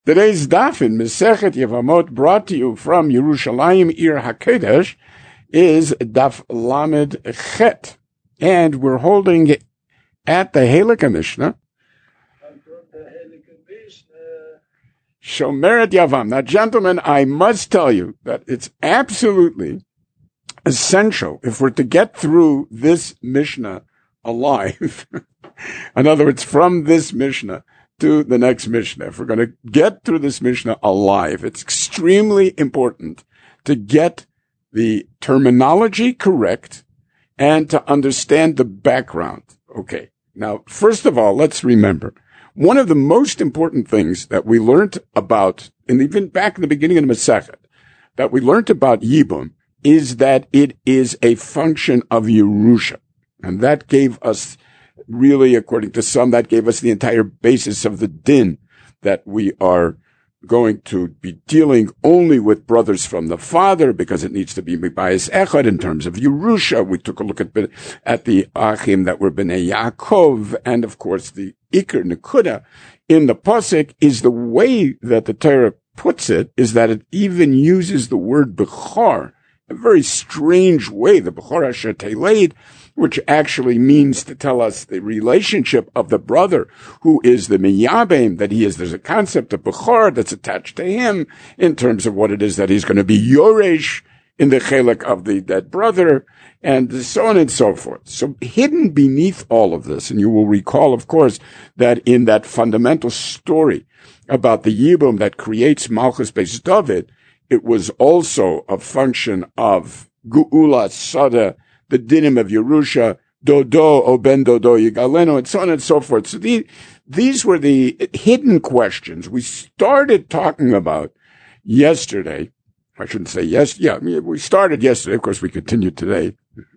Today's daf in Masechet Yevamot, brought to you from Yerushalayim Ir HaKodesh, is daf Lamed Chet, and we're holding at the Halakha Mishnah, Shomeret Yavam. Now, gentlemen, I must tell you that it's absolutely essential if we're to get through this Mishnah alive. In other words, from this Mishnah to the next Mishnah. If we're going to get through this Mishnah alive, it's extremely important to get the terminology correct and to understand the background. Okay. Now, first of all, let's remember, one of the most important things that we learned about, and even back in the beginning of the Masechet, that we learned about Yibum is that it is a function of Yerusha. And that gave us, really, according to some, that gave us the entire basis of the din that we are going to be dealing only with brothers from the father because it needs to be Mibayis Echad in terms of Yerusha. We took a look at the Achim that were Bnei Yaakov, and of course the Iker Nekuda in the Pasuk is the way that the Torah puts it, is that it even uses the word Bechor, a very strange way, the Bechor Asher Teleid, which actually means to tell us the relationship of the brother who is the Miyabim, that he is. There's a concept of Bechor that's attached to him in terms of what it is that he's going to be Yoresh in the Chelek of the dead brother, and so on and so forth. So hidden beneath all of this, and you will recall, of course, that in that fundamental story about the Yibum that creates Malchus Beis David, it was also a function of Geula Sada, the dinim of Yerusha, Dodo, O Ben Dodo, Yigaleno, and so on and so forth. So these were the hidden questions we started talking about yesterday. I shouldn't say yes. Yeah, we started yesterday. Of course, we continued today.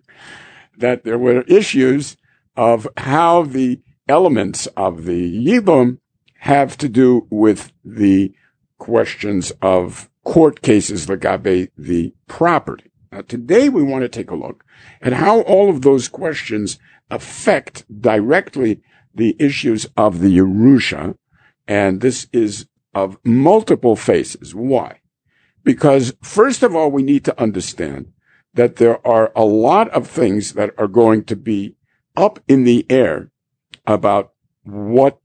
That there were issues of how the elements of the Yibum have to do with the questions of court cases legabe the property. Now, today we want to take a look at how all of those questions affect directly the issues of the Yerusha, and this is of multiple phases. Why? Because, first of all, we need to understand that there are a lot of things that are going to be up in the air about what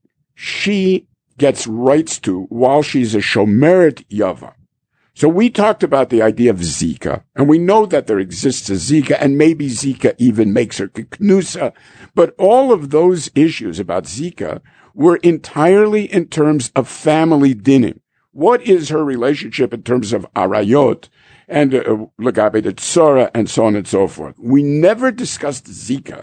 she gets rights to while she's a Shomeret Yava. So we talked about the idea of Zika, and we know that there exists a Zika, and maybe Zika even makes her Keknusa, but all of those issues about Zika were entirely in terms of family dinim. What is her relationship in terms of Arayot and Legabe de Tzora and so on and so forth? We never discussed Zika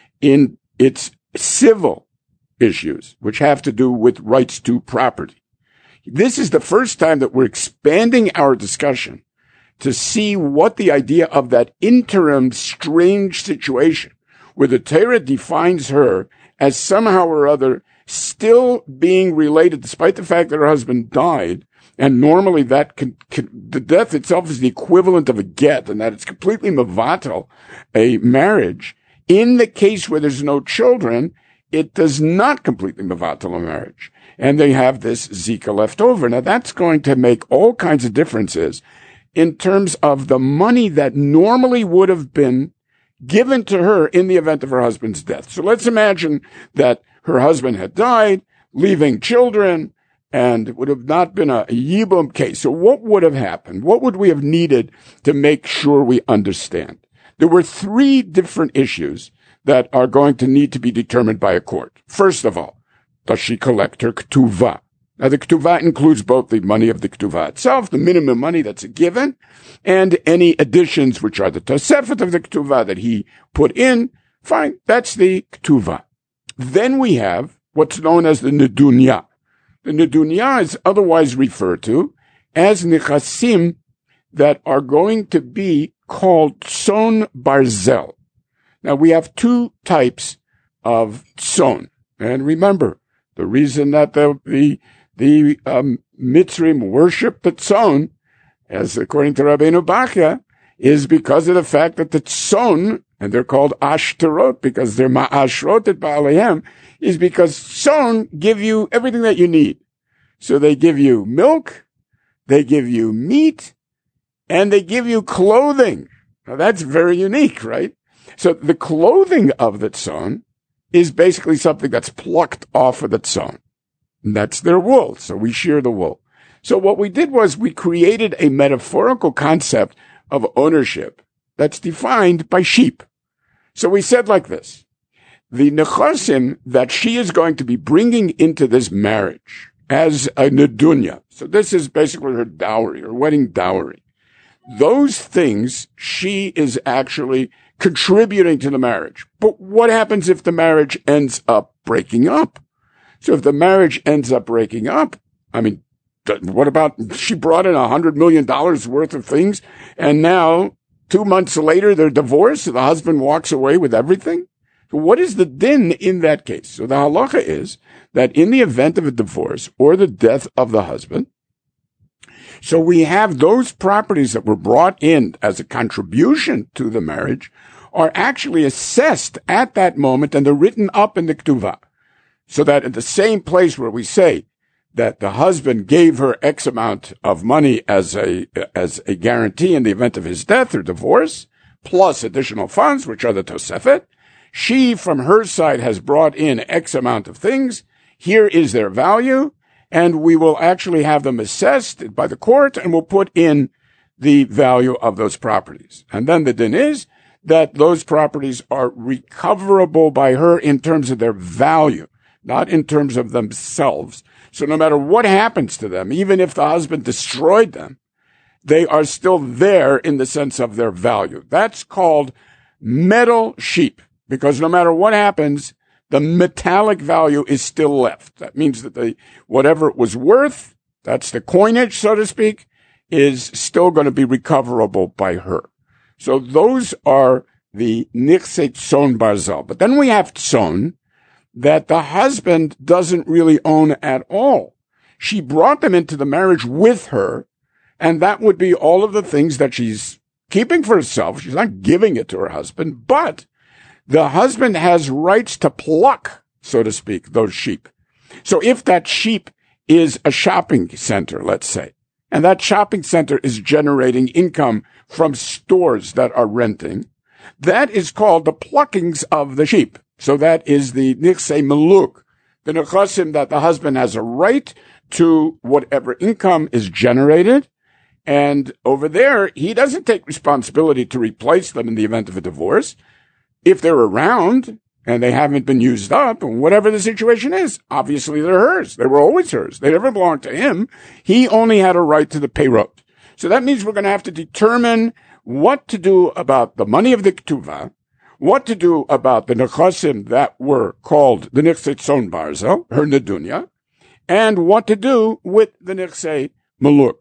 in its civil issues, which have to do with rights to property. This is the first time that we're expanding our discussion to see what the idea of that interim strange situation where the Torah defines her as somehow or other still being related, despite the fact that her husband died, and normally that the death itself is the equivalent of a get, and that it's completely mevatel a marriage. In the case where there's no children, it does not completely mevatel a marriage. And they have this Zika left over. Now, that's going to make all kinds of differences in terms of the money that normally would have been given to her in the event of her husband's death. So let's imagine that her husband had died, leaving children, and it would have not been a Yibum case. So what would have happened? What would we have needed to make sure we understand? There were three different issues that are going to need to be determined by a court. First of all, does she collect her ketuvah? Now, the ketuvah includes both the money of the ketuvah itself, the minimum money that's a given, and any additions, which are the tosefet of the ketuvah that he put in. Fine, that's the ketuvah. Then we have what's known as the nedunya. The nedunya is otherwise referred to as nechasim that are going to be called tson barzel. Now, we have two types of tson. And remember, the reason that the Mitzrim worship the tzon, as according to Rabbeinu Bachya, is because of the fact that the tzon, and they're called ashterot because they're ma'ashrot at Ba'alehem, is because tzon give you everything that you need. So they give you milk, they give you meat, and they give you clothing. Now that's very unique, right? So the clothing of the tzon is basically something that's plucked off of the tzon. And that's their wool. So we shear the wool. So what we did was we created a metaphorical concept of ownership that's defined by sheep. So we said like this: the nechasim that she is going to be bringing into this marriage as a nedunya. So this is basically her dowry, her wedding dowry. Those things she is actually contributing to the marriage. But what happens if the marriage ends up breaking up? So if the marriage ends up breaking up, I mean, what about she brought in $100 million worth of things, and now 2 months later they're divorced, so the husband walks away with everything? So what is the din in that case? So the halacha is that in the event of a divorce or the death of the husband, so we have those properties that were brought in as a contribution to the marriage are actually assessed at that moment, and they're written up in the ketuvah. So that at the same place where we say that the husband gave her X amount of money as a guarantee in the event of his death or divorce, plus additional funds, which are the tosefet, she from her side has brought in X amount of things. Here is their value, and we will actually have them assessed by the court, and we'll put in the value of those properties. And then the din is that those properties are recoverable by her in terms of their value, not in terms of themselves. So no matter what happens to them, even if the husband destroyed them, they are still there in the sense of their value. That's called metal sheep, because no matter what happens, the metallic value is still left. That means that whatever it was worth, that's the coinage, so to speak, is still going to be recoverable by her. So those are the nichse tzon barzal. But then we have tzon that the husband doesn't really own at all. She brought them into the marriage with her, and that would be all of the things that she's keeping for herself. She's not giving it to her husband, but the husband has rights to pluck, so to speak, those sheep. So if that sheep is a shopping center, let's say, and that shopping center is generating income from stores that are renting, that is called the pluckings of the sheep. So that is the nichse meluk, the nechasim that the husband has a right to whatever income is generated. And over there, he doesn't take responsibility to replace them in the event of a divorce. If they're around and they haven't been used up, and whatever the situation is, obviously they're hers. They were always hers. They never belonged to him. He only had a right to the payroll. So that means we're going to have to determine what to do about the money of the ketuvah, what to do about the nechasim that were called the nichse tzon barzal, her nedunya, and what to do with the nichse meluk.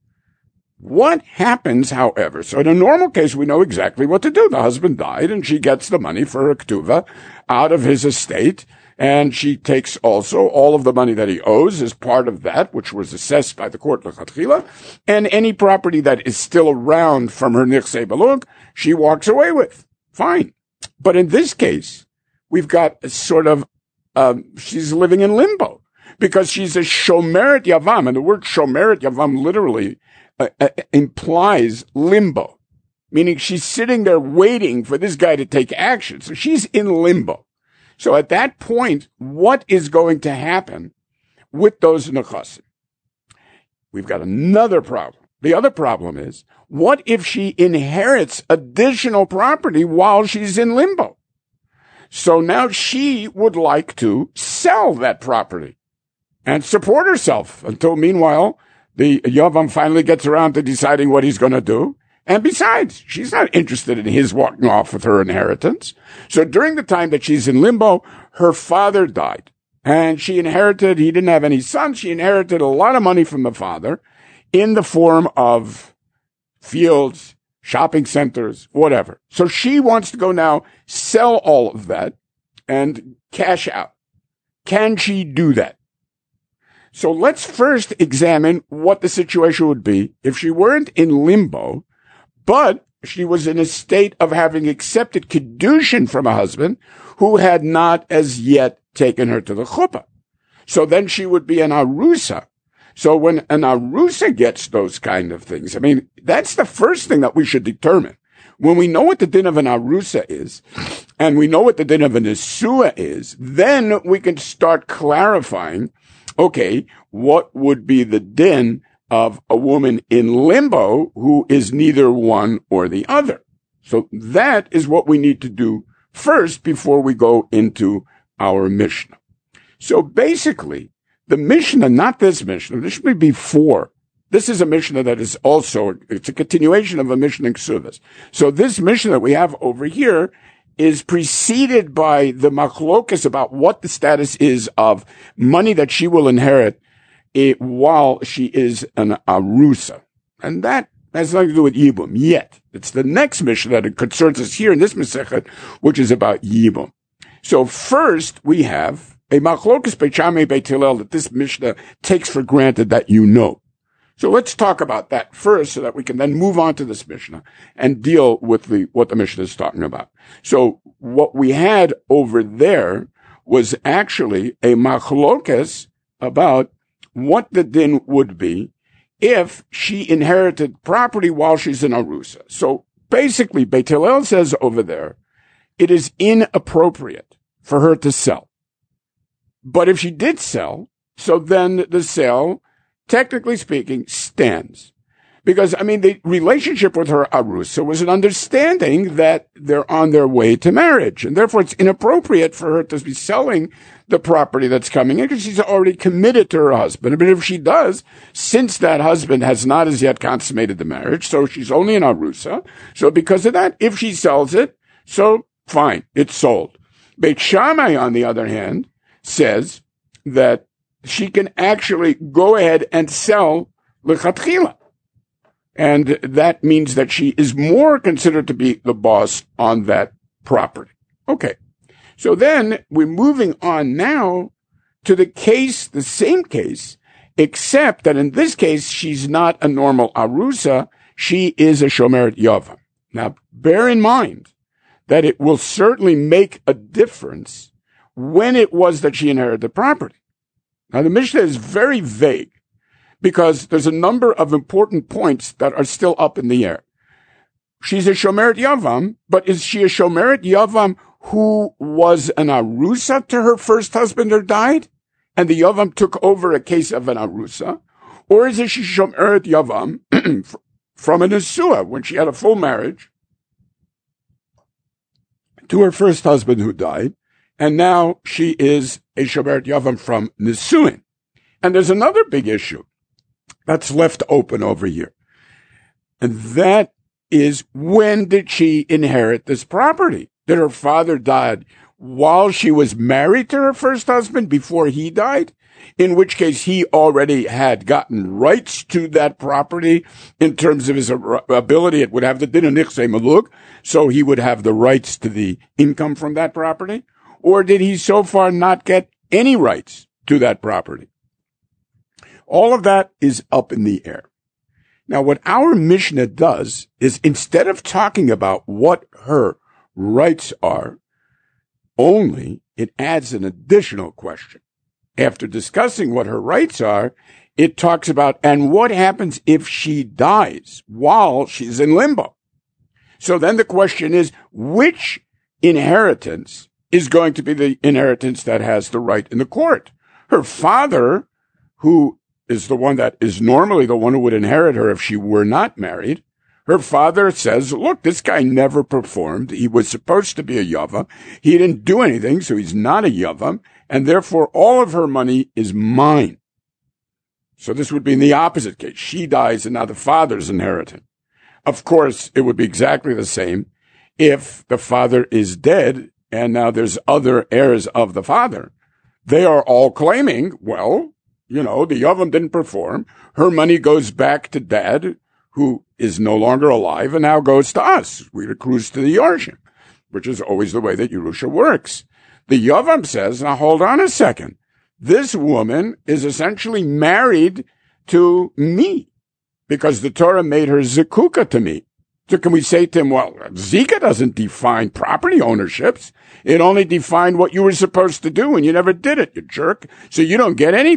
What happens, however, so in a normal case, we know exactly what to do. The husband died, and she gets the money for her ketuvah out of his estate, and she takes also all of the money that he owes as part of that, which was assessed by the court lechatchila, and any property that is still around from her nichse meluk, she walks away with. Fine. But in this case, we've got a sort of, she's living in limbo, because she's a shomeret yavam, and the word shomeret yavam literally implies limbo, meaning she's sitting there waiting for this guy to take action. So she's in limbo. So at that point, what is going to happen with those nechasim? We've got another problem. The other problem is, what if she inherits additional property while she's in limbo? So now she would like to sell that property and support herself until, meanwhile, the Yavam finally gets around to deciding what he's going to do. And besides, she's not interested in his walking off with her inheritance. So during the time that she's in limbo, her father died. And she inherited, he didn't have any sons, she inherited a lot of money from the father in the form of fields, shopping centers, whatever. So she wants to go now sell all of that and cash out. Can she do that? So let's first examine what the situation would be if she weren't in limbo, but she was in a state of having accepted kedushin from a husband who had not as yet taken her to the chuppah. So then she would be an arusa. So when an arusa gets those kind of things, I mean, that's the first thing that we should determine. When we know what the din of an arusa is, and we know what the din of an nesua is, then we can start clarifying, okay, what would be the din of a woman in limbo who is neither one or the other. So that is what we need to do first before we go into our Mishnah. So basically, the Mishnah, not this Mishnah, this should be before. This is a Mishnah that is also, it's a continuation of a Mishnah in Ksuvas. So this Mishnah that we have over here is preceded by the machlokas about what the status is of money that she will inherit while she is an arusa. And that has nothing to do with Yibum yet. It's the next Mishnah that concerns us here in this Masechet, which is about Yibum. So first we have a machlokas Beit Shammai Beit Hillel that this Mishnah takes for granted that you know. So let's talk about that first so that we can then move on to this Mishnah and deal with what the Mishnah is talking about. So what we had over there was actually a machlokas about what the din would be if she inherited property while she's in arusa. So basically, Beit Hillel says over there, it is inappropriate for her to sell. But if she did sell, so then the sale, technically speaking, stands. Because, I mean, the relationship with her arusa was an understanding that they're on their way to marriage. And therefore, it's inappropriate for her to be selling the property that's coming in because she's already committed to her husband. But if she does, since that husband has not as yet consummated the marriage, so she's only an arusa. So because of that, if she sells it, so fine, it's sold. Beit Shammai, on the other hand, says that she can actually go ahead and sell lechatchila. And that means that she is more considered to be the boss on that property. Okay. So then we're moving on now to the case, the same case, except that in this case, she's not a normal arusa. She is a shomeret yavam. Now, bear in mind that it will certainly make a difference when it was that she inherited the property. Now, the Mishnah is very vague because there's a number of important points that are still up in the air. She's a shomeret yavam, but is she a shomeret yavam who was an arusa to her first husband who died, and the yavam took over a case of an arusa? Or is it she shomeret yavam from a nesua, when she had a full marriage to her first husband who died, and now she is a shomeret yavam from nesuin? And there's another big issue that's left open over here. And that is, when did she inherit this property? Did her father die while she was married to her first husband before he died? In which case he already had gotten rights to that property in terms of his ability. It would have the din of nichsei maluk, so he would have the rights to the income from that property. Or did he so far not get any rights to that property? All of that is up in the air. Now, what our Mishnah does is, instead of talking about what her rights are only, it adds an additional question. After discussing what her rights are, it talks about, and what happens if she dies while she's in limbo? So then the question is, which inheritance is going to be the inheritance that has the right in the court? Her father, who is the one that is normally the one who would inherit her if she were not married. Her father says, look, this guy never performed. He was supposed to be a yavam. He didn't do anything, so he's not a yavam, and therefore all of her money is mine. So this would be in the opposite case. She dies and now the father's inheriting. Of course, it would be exactly the same if the father is dead and now there's other heirs of the father. They are all claiming, well, you know, the yavam didn't perform. Her money goes back to dad, who is no longer alive, and now goes to us. We accrues to the Yarshim, which is always the way that Yerusha works. The yavam says, now hold on a second. This woman is essentially married to me because the Torah made her zikuka to me. So can we say to him, well, Zika doesn't define property ownerships. It only defined what you were supposed to do, and you never did it, you jerk. So you don't get anything.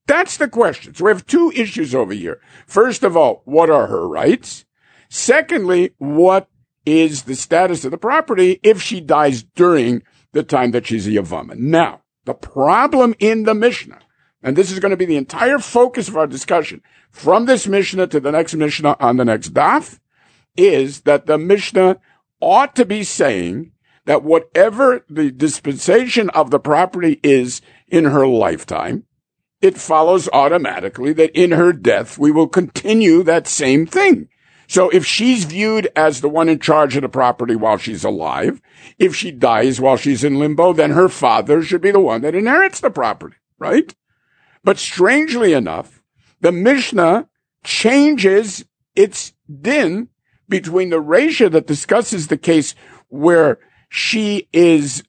That's the question. So we have two issues over here. First of all, what are her rights? Secondly, what is the status of the property if she dies during the time that she's a Yavama? Now, the problem in the Mishnah, and this is going to be the entire focus of our discussion, from this Mishnah to the next Mishnah on the next daf, is that the Mishnah ought to be saying that whatever the dispensation of the property is in her lifetime, it follows automatically that in her death we will continue that same thing. So if she's viewed as the one in charge of the property while she's alive, if she dies while she's in limbo, then her father should be the one that inherits the property, right? But strangely enough, the Mishnah changes its din between the Reisha that discusses the case where she is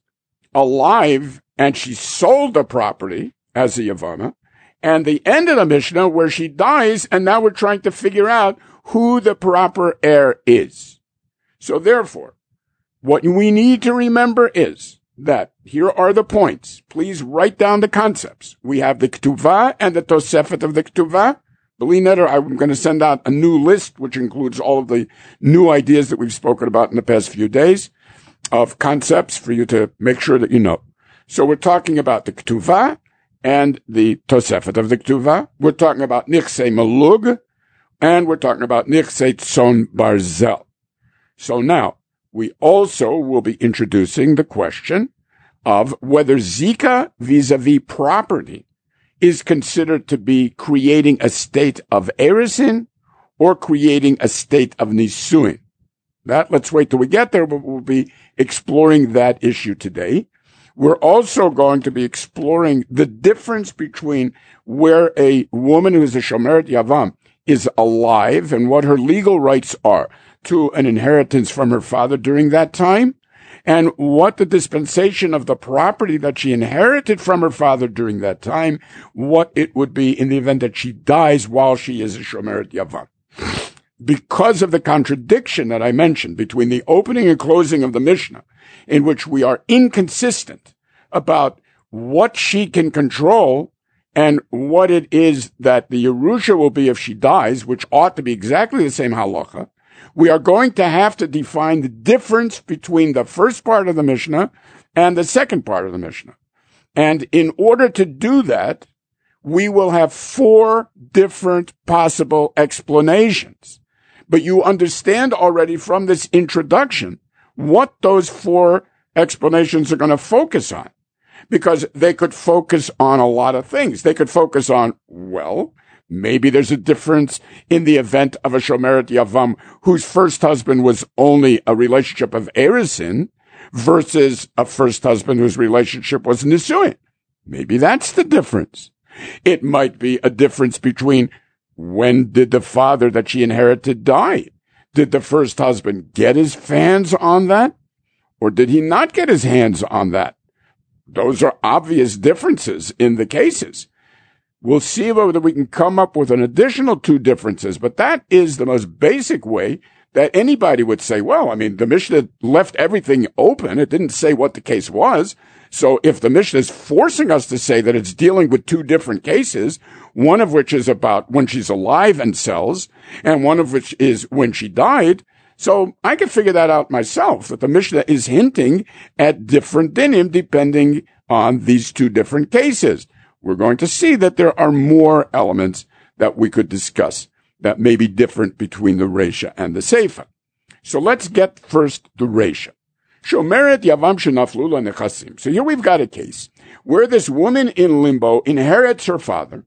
alive and she sold the property as a Yavama, and the end of the Mishnah where she dies, and now we're trying to figure out who the proper heir is. So therefore, what we need to remember is that here are the points. Please write down the concepts. We have the Ketuvah and the Tosefet of the Ketuvah. Believe it or not, I'm going to send out a new list, which includes all of the new ideas that we've spoken about in the past few days of concepts for you to make sure that you know. So we're talking about the Ketuvah and the Tosefet of the Ketuvah. We're talking about Nichsei Malug, and we're talking about Nichsei Tzon Barzel. So now, we also will be introducing the question of whether Zika vis-a-vis property is considered to be creating a state of erisin or creating a state of nisuin. That, let's wait till we get there, but we'll be exploring that issue today. We're also going to be exploring the difference between where a woman who is a Shomeret Yavam is alive and what her legal rights are to an inheritance from her father during that time, and what the dispensation of the property that she inherited from her father during that time, what it would be in the event that she dies while she is a Shomeret Yavam. Because of the contradiction that I mentioned between the opening and closing of the Mishnah, in which we are inconsistent about what she can control and what it is that the Yerusha will be if she dies, which ought to be exactly the same halacha, we are going to have to define the difference between the first part of the Mishnah and the second part of the Mishnah. And in order to do that, we will have 4 different possible explanations. But you understand already from this introduction what those 4 explanations are going to focus on. Because they could focus on a lot of things. They could focus on, well, maybe there's a difference in the event of a Shomeret Yavam whose first husband was only a relationship of erisin versus a first husband whose relationship was nisuin. Maybe that's the difference. It might be a difference between when did the father that she inherited die? Did the first husband get his hands on that? Or did he not get his hands on that? Those are obvious differences in the cases. We'll see whether we can come up with an additional 2 differences, but that is the most basic way that anybody would say, well, I mean, the Mishnah left everything open. It didn't say what the case was. So if the Mishnah is forcing us to say that it's dealing with 2 different cases, one of which is about when she's alive and sells, and one of which is when she died, so I can figure that out myself, that the Mishnah is hinting at different dinim depending on these 2 different cases. We're going to see that there are more elements that we could discuss that may be different between the Reisha and the Seifa. So let's get first the Reisha. Shomeret Yavam Shenaflu Nechasim. So here we've got a case where this woman in limbo inherits her father.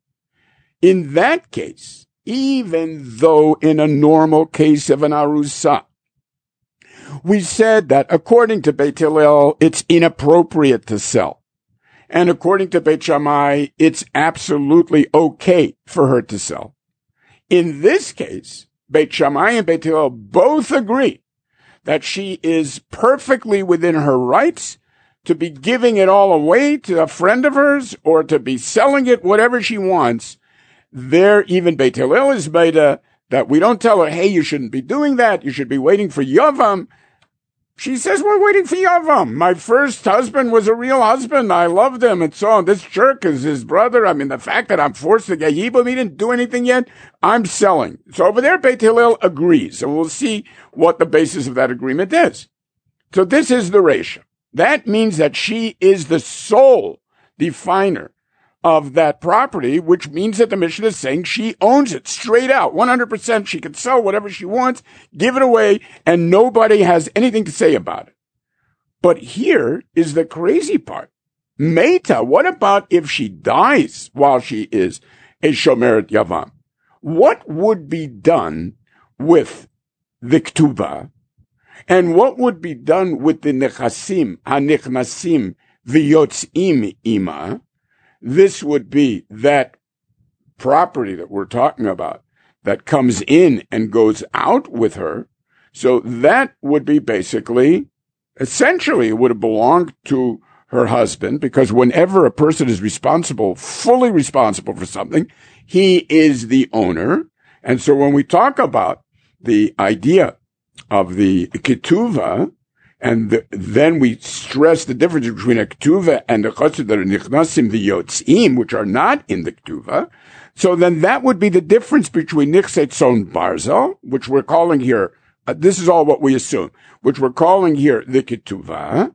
In that case, even though in a normal case of an arusa, we said that according to Beit Hillel, it's inappropriate to sell. And according to Beit Shammai, it's absolutely okay for her to sell. In this case, Beit Shammai and Beit Hillel both agree that she is perfectly within her rights to be giving it all away to a friend of hers or to be selling it, whatever she wants. There, even Beit Hillel is made that we don't tell her, hey, you shouldn't be doing that. You should be waiting for Yavam. She says, we're waiting for Yavam. My first husband was a real husband. I loved him and so on. This jerk is his brother. I mean, the fact that I'm forced to get Yibum, he didn't do anything yet. I'm selling. So over there, Beit Hillel agrees. And we'll see what the basis of that agreement is. So this is the ratio. That means that she is the sole definer of that property, which means that the Mishnah is saying she owns it straight out, 100%. She can sell whatever she wants, give it away, and nobody has anything to say about it. But here is the crazy part. Meta, what about if she dies while she is a Shomeret Yavam? What would be done with the Ketubah? And what would be done with the Nechasim, HaNechnasim, V'yotzim Ima? This would be that property that we're talking about that comes in and goes out with her. So that would be basically, essentially, it would have belonged to her husband, because whenever a person is responsible, fully responsible for something, he is the owner. And so when we talk about the idea of the ketuvah, and then we stress the difference between a ketuvah and the chassid that are nichnasim v'yotzim, which are not in the ketuvah. So then that would be the difference between nichsei tzon barzel, which we're calling here, this is all what we assume, which we're calling here the ketuvah,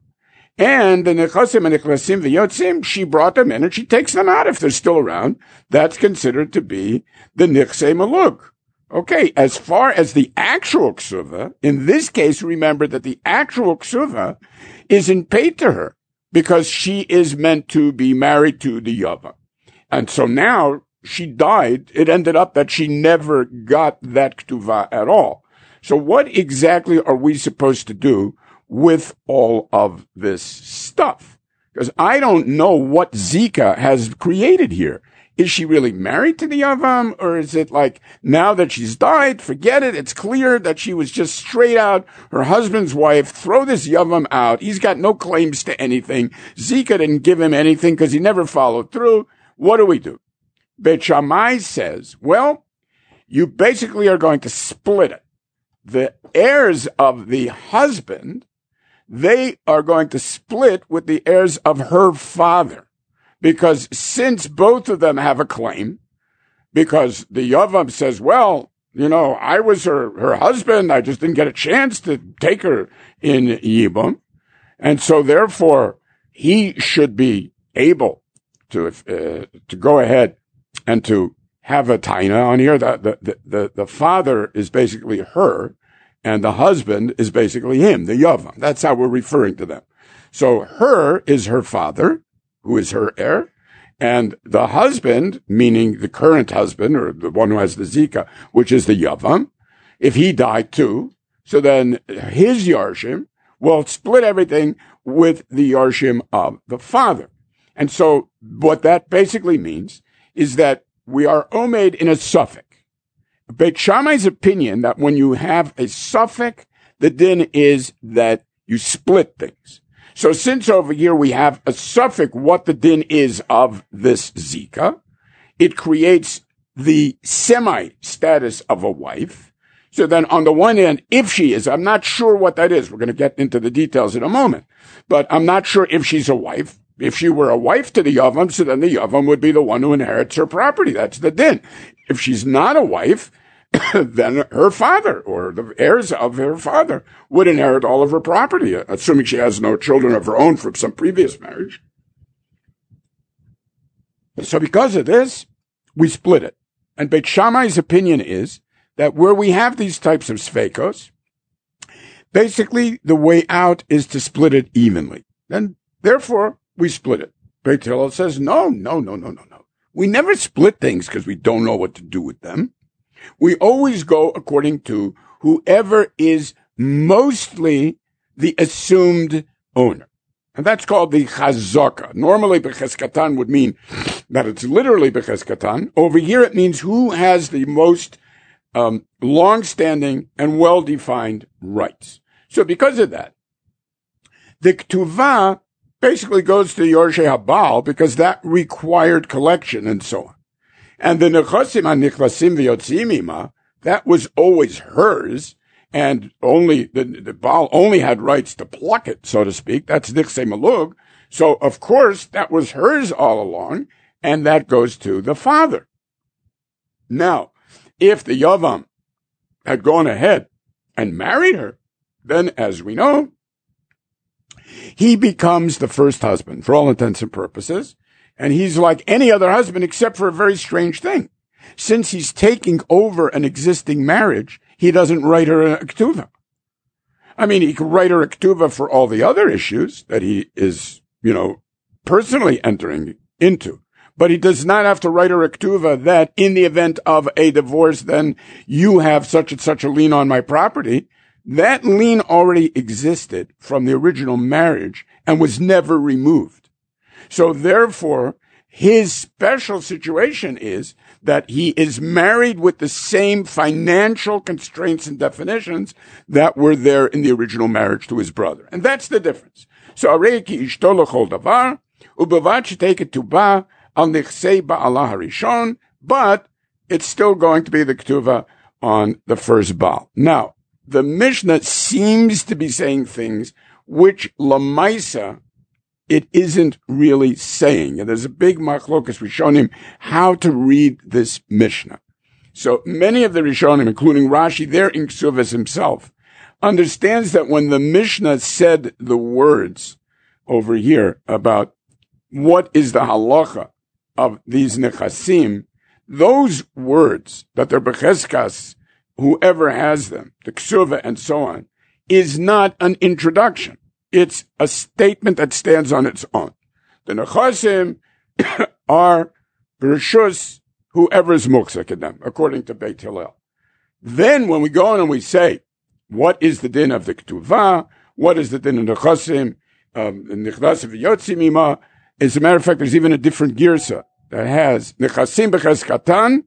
and the nechasim and nichnasim v'yotzim, she brought them in and she takes them out if they're still around. That's considered to be the nichsei malug. Okay, as far as the actual ksuva, in this case, remember that the actual ksuva isn't paid to her because she is meant to be married to the Yava. And so now she died. It ended up that she never got that ktuva at all. So what exactly are we supposed to do with all of this stuff? Because I don't know what Zika has created here. Is she really married to the Yavam, or is it like, now that she's died, forget it, it's clear that she was just straight out her husband's wife, throw this Yavam out, he's got no claims to anything, Zika didn't give him anything because he never followed through. What do we do? Beit Shammai says, well, you basically are going to split it. The heirs of the husband, they are going to split with the heirs of her father. Because since both of them have a claim, because the Yavam says, well, you know, I was her husband, I just didn't get a chance to take her in Yibum, and so therefore he should be able to go ahead and to have a taina on here. The father is basically her, and the husband is basically him, the Yavam. That's how we're referring to them. So her is her father, who is her heir, and the husband, meaning the current husband, or the one who has the Zika, which is the Yavam, if he died too, so then his Yarshim will split everything with the Yarshim of the father. And so what that basically means is that we are omed in a suffix. Beit Shammai's opinion that when you have a suffix, the din is that you split things. So since over here we have a suffix, what the din is of this Zika, it creates the semi-status of a wife. So then on the one hand, if she is, I'm not sure what that is. We're going to get into the details in a moment. But I'm not sure if she's a wife. If she were a wife to the Yavam, so then the Yavam would be the one who inherits her property. That's the din. If she's not a wife, then her father or the heirs of her father would inherit all of her property, assuming she has no children of her own from some previous marriage. So because of this, we split it. And Beit Shammai's opinion is that where we have these types of sfeikos, basically the way out is to split it evenly. And therefore, we split it. Beit Hillel says, no. We never split things because we don't know what to do with them. We always go according to whoever is mostly the assumed owner. And that's called the chazaka. Normally, becheskatan would mean that it's literally becheskatan. Over here, it means who has the most long-standing and well-defined rights. So because of that, the ketuvah basically goes to Yorshei Habal because that required collection and so on. And the nechasim and nichvasim v'yotzim ima, that was always hers, and only the Baal only had rights to pluck it, so to speak. That's Nichse Malug. So, of course, that was hers all along, and that goes to the father. Now, if the Yavam had gone ahead and married her, then, as we know, he becomes the first husband for all intents and purposes, and he's like any other husband except for a very strange thing. Since he's taking over an existing marriage, he doesn't write her a ketuvah. I mean, he could write her a ketuvah for all the other issues that he is, personally entering into. But he does not have to write her a ketuvah that in the event of a divorce, then you have such and such a lien on my property. That lien already existed from the original marriage and was never removed. So therefore, his special situation is that he is married with the same financial constraints and definitions that were there in the original marriage to his brother. And that's the difference. So, Areiki ishto l'chol davar, u'bevad sheteket ketubah al nichsei ba'alah harishon, but it's still going to be the ketuvah on the first Baal. Now, the Mishnah seems to be saying things which Lamaisa it isn't really saying. And there's a big machlokas Rishonim how to read this Mishnah. So many of the Rishonim, including Rashi, there in Ksuvas himself, understands that when the Mishnah said the words over here about what is the halacha of these nechasim, those words that they're becheskas, whoever has them, the Ksuva and so on, is not an introduction. It's a statement that stands on its own. The nechasim are Bereshus, whoever is muchzek in them, according to Beit Hillel. Then when we go on and we say, what is the din of the ketuvah? What is the din of the nechasim? Nichnas v'yotzi mima. As a matter of fact, there's even a different girsa that has nechasim b'cheskatan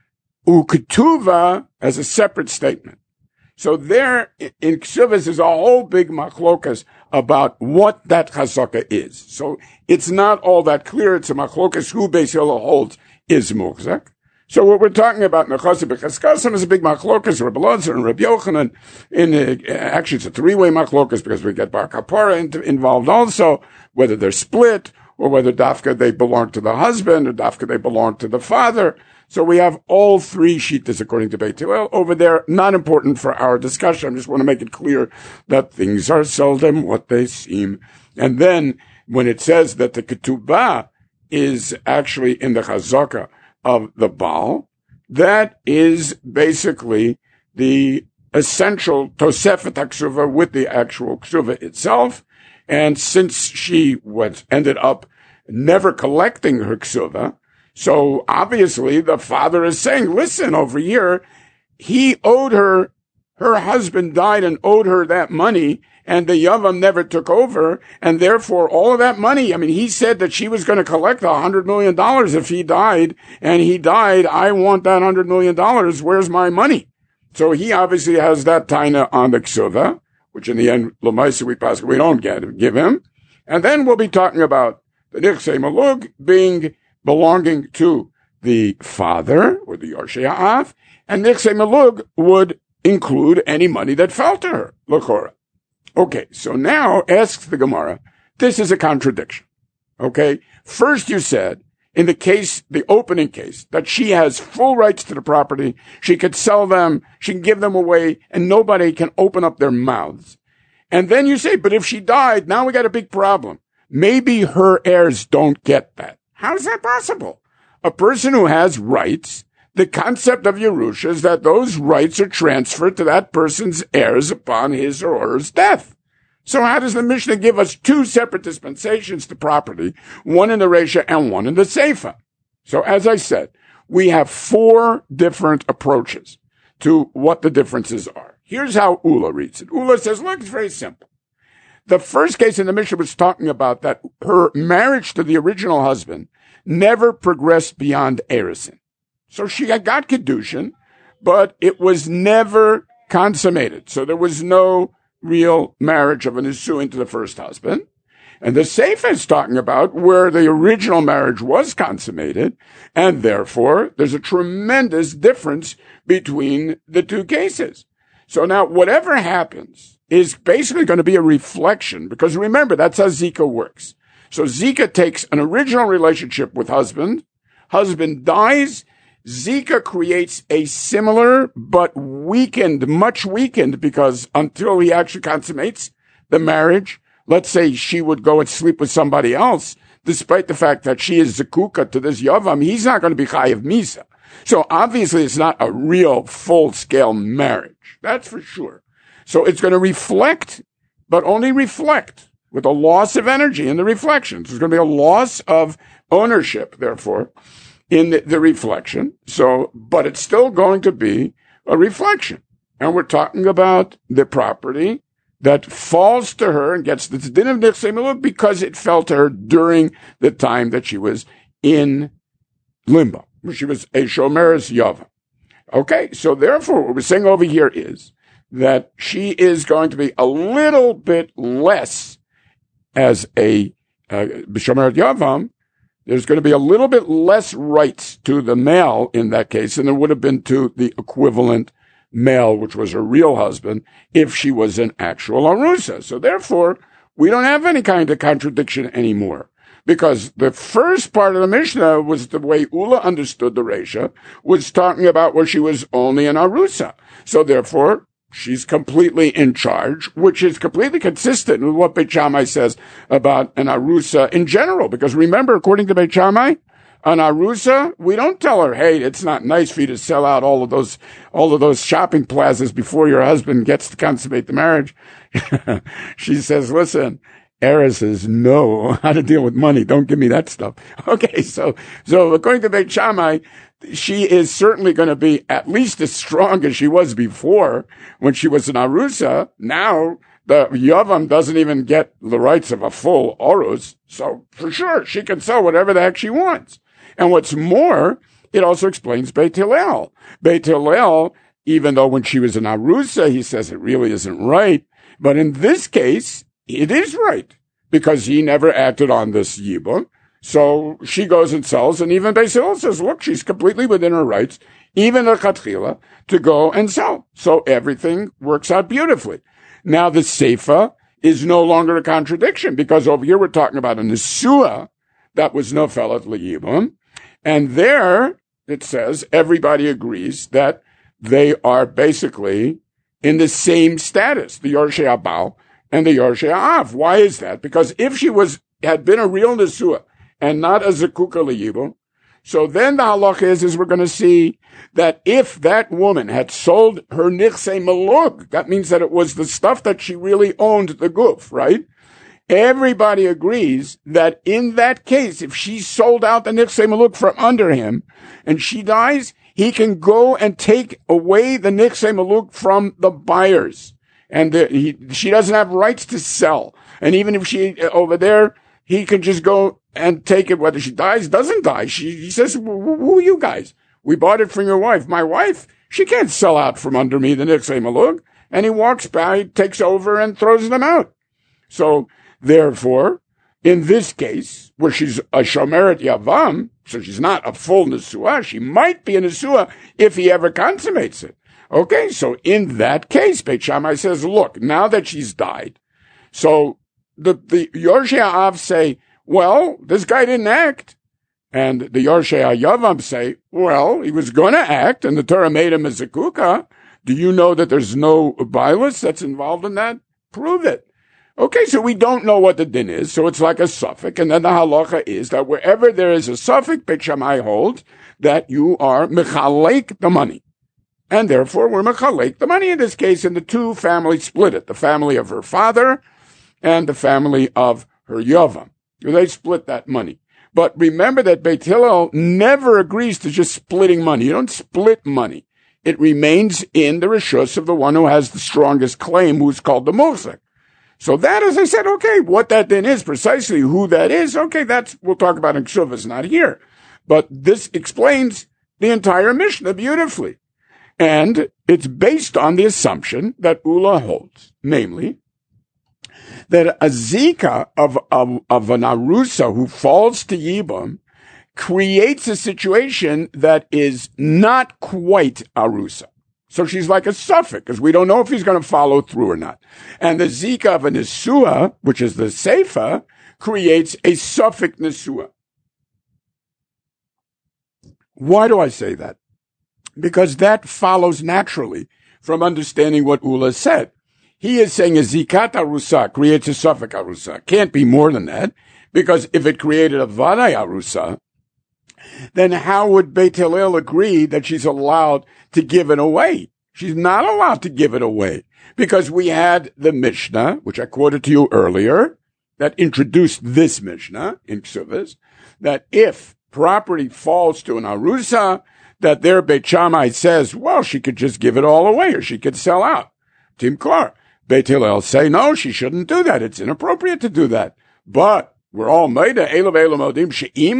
u'ketuvah as a separate statement. So there in Ksuvas is a whole big machlokas about what that chazaka is. So it's not all that clear. It's a machlokas who Beis Hillel holds is muchzek. So what we're talking about nechasim b'cheskasim is a big machlokas. Rabbi Elazar and Rabbi Yochanan. Actually, it's a three-way machlokas because we get Bar Kapara involved also, whether they're split or whether dafka they belong to the husband or dafka they belong to the father. So we have all three shittas according to Beit Hillel over there. Not important for our discussion. I just want to make it clear that things are seldom what they seem. And then when it says that the ketubah is actually in the chazaka of the Baal, that is basically the essential Tosefet HaKsuva with the actual Ksuva itself. And since she ended up never collecting her Ksuva, so obviously the father is saying, listen, over here, he owed her husband died and owed her that money, and the Yavam never took over, and therefore all of that money, he said that she was going to collect $100 million if he died, and he died, I want that $100 million, where's my money? So he obviously has that taina on the Ksuva, which in the end, L'maisa we don't give him, and then we'll be talking about the Nichse Malug belonging to the father, or the Yorshei Ha'av, and Nichse Malug would include any money that fell to her, l'chora. Okay, so now asks the Gemara, this is a contradiction. Okay, first you said, in the opening case, that she has full rights to the property, she could sell them, she can give them away, and nobody can open up their mouths. And then you say, but if she died, now we got a big problem. Maybe her heirs don't get that. How is that possible? A person who has rights, the concept of Yerusha is that those rights are transferred to that person's heirs upon his or her death. So how does the Mishnah give us two separate dispensations to property, one in the Reisha and one in the Seifa? So as I said, we have four different approaches to what the differences are. Here's how Ula reads it. Ula says, look, it's very simple. The first case in the Mishnah was talking about that her marriage to the original husband never progressed beyond Eresin. So she got Kedushin, but it was never consummated. So there was no real marriage of an Nisuin to the first husband. And the Seifa is talking about where the original marriage was consummated, and therefore there's a tremendous difference between the two cases. So now whatever happens is basically going to be a reflection, because remember, that's how Zika works. So Zika takes an original relationship with husband dies, Zika creates a similar but weakened, much weakened, because until he actually consummates the marriage, let's say she would go and sleep with somebody else, despite the fact that she is Zekuka to this Yavam, he's not going to be Chayiv Misa. So obviously it's not a real full-scale marriage. That's for sure. So it's going to reflect, but only reflect, with a loss of energy in the reflections. There's going to be a loss of ownership, therefore, in the reflection. So, but it's still going to be a reflection. And we're talking about the property that falls to her and gets the din of Nichsei Meluk because it fell to her during the time that she was in limbo, where she was a Shomeres Yava. Okay, so therefore what we're saying over here is that she is going to be a little bit less as a Shomeres Yavam. There's going to be a little bit less rights to the male in that case than there would have been to the equivalent male, which was her real husband, if she was an actual Arusa. So therefore, we don't have any kind of contradiction anymore. Because the first part of the Mishnah was the way Ula understood the Reisha, was talking about where she was only an Arusa. So therefore, she's completely in charge, which is completely consistent with what Beit Shammai says about an Arusa in general. Because remember, according to Beit Shammai, an Arusa, we don't tell her, hey, it's not nice for you to sell out all of those shopping plazas before your husband gets to consummate the marriage. She says, listen, heiresses know how to deal with money. Don't give me that stuff. Okay, so according to Beit Shammai, she is certainly going to be at least as strong as she was before when she was an Arusa. Now, the Yavam doesn't even get the rights of a full Orus. So for sure, she can sell whatever the heck she wants. And what's more, it also explains Beit Hillel. Beit Hillel, even though when she was an Arusa, he says it really isn't right. But in this case, it is right, because he never acted on this Yibum. So she goes and sells, and even Beit Hillel says, look, she's completely within her rights, even the Chatchila, to go and sell. So everything works out beautifully. Now the Seifa is no longer a contradiction, because over here we're talking about a Nesua that was Nofelet L'Yibum, and there it says everybody agrees that they are basically in the same status, the Yorshei Abal and the Yorshei Av. Why is that? Because if she had been a real Nesua and not a Zekuka L'Yibum, so then the halacha is we're going to see that if that woman had sold her Nichsei Meluk, that means that it was the stuff that she really owned, the guf, right? Everybody agrees that in that case, if she sold out the Nichsei Meluk from under him and she dies, he can go and take away the Nichsei Meluk from the buyers. And she doesn't have rights to sell. And even if she, over there, he can just go and take it, whether she dies, doesn't die. He says, who are you guys? We bought it from your wife. My wife, she can't sell out from under me the Nichsei Meluk. And he walks by, takes over and throws them out. So, therefore, in this case, where she's a Shomeret Yavam, so she's not a full Nesua, she might be a Nesua if he ever consummates it. Okay, so in that case, Beit Shammai says, look, now that she's died, so the Yorshei Av say, well, this guy didn't act. And the Yorshei Yavam say, well, he was going to act, and the Torah made him a Zekuka. Do you know that there's no bias that's involved in that? Prove it. Okay, so we don't know what the din is, so it's like a suffix, and then the halacha is that wherever there is a suffix, Beit Shammai holds that you are mechalek the money. And therefore, we're mechalek the money in this case, and the two families split it, the family of her father and the family of her Yavam. They split that money. But remember that Beit Hillel never agrees to just splitting money. You don't split money. It remains in the reshus of the one who has the strongest claim, who's called the Mosek. So that, as I said, okay, what that then is, precisely who that is, okay, we'll talk about in Ksuvah, not here. But this explains the entire Mishnah beautifully. And it's based on the assumption that Ula holds, namely, that a Zika of an Arusa who falls to Yibum creates a situation that is not quite Arusa. So she's like a suffix, because we don't know if he's going to follow through or not. And the Zika of a Nesua, which is the Seifa, creates a suffix Nesua. Why do I say that? Because that follows naturally from understanding what Ula said. He is saying a Zikat Arusa creates a suffix Arusa. Can't be more than that, because if it created a Vaday Arusa, then how would Beit Hillel agree that she's allowed to give it away? She's not allowed to give it away, because we had the Mishnah, which I quoted to you earlier, that introduced this Mishnah in Ksuvas, that if property falls to an Arusa, that there Beit Shammai says, well, she could just give it all away, or she could sell out. Timkar. Beit Hillel say, no, she shouldn't do that. It's inappropriate to do that. But we're all made if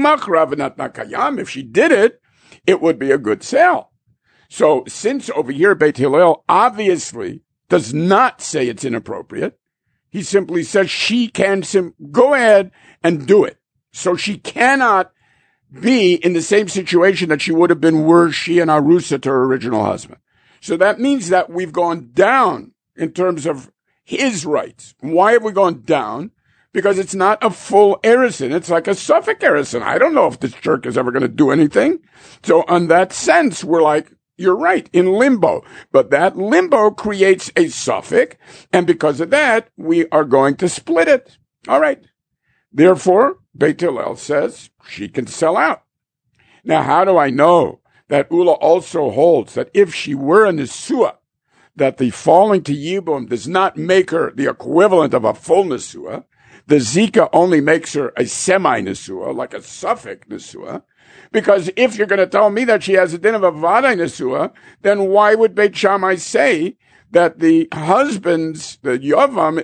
she did it, it would be a good sale. So since over here Beit Hillel obviously does not say it's inappropriate, he simply says she can go ahead and do it. So she cannot be in the same situation that she would have been were she an Arusa to her original husband. So that means that we've gone down in terms of his rights. Why have we gone down? Because it's not a full erison. It's like a suffix erison. I don't know if this jerk is ever going to do anything. So on that sense, we're like, you're right, in limbo. But that limbo creates a suffix, and because of that, we are going to split it. All right. Therefore, Beit Hillel says she can sell out. Now, how do I know that Ula also holds that if she were a Nesua, that the falling to Yibum does not make her the equivalent of a full Nesua? The Zika only makes her a semi-Nesua, like a suffix Nesua. Because if you're going to tell me that she has a din of a Vadai Nesua, then why would Beit Shammai say that the husband's, the Yavam,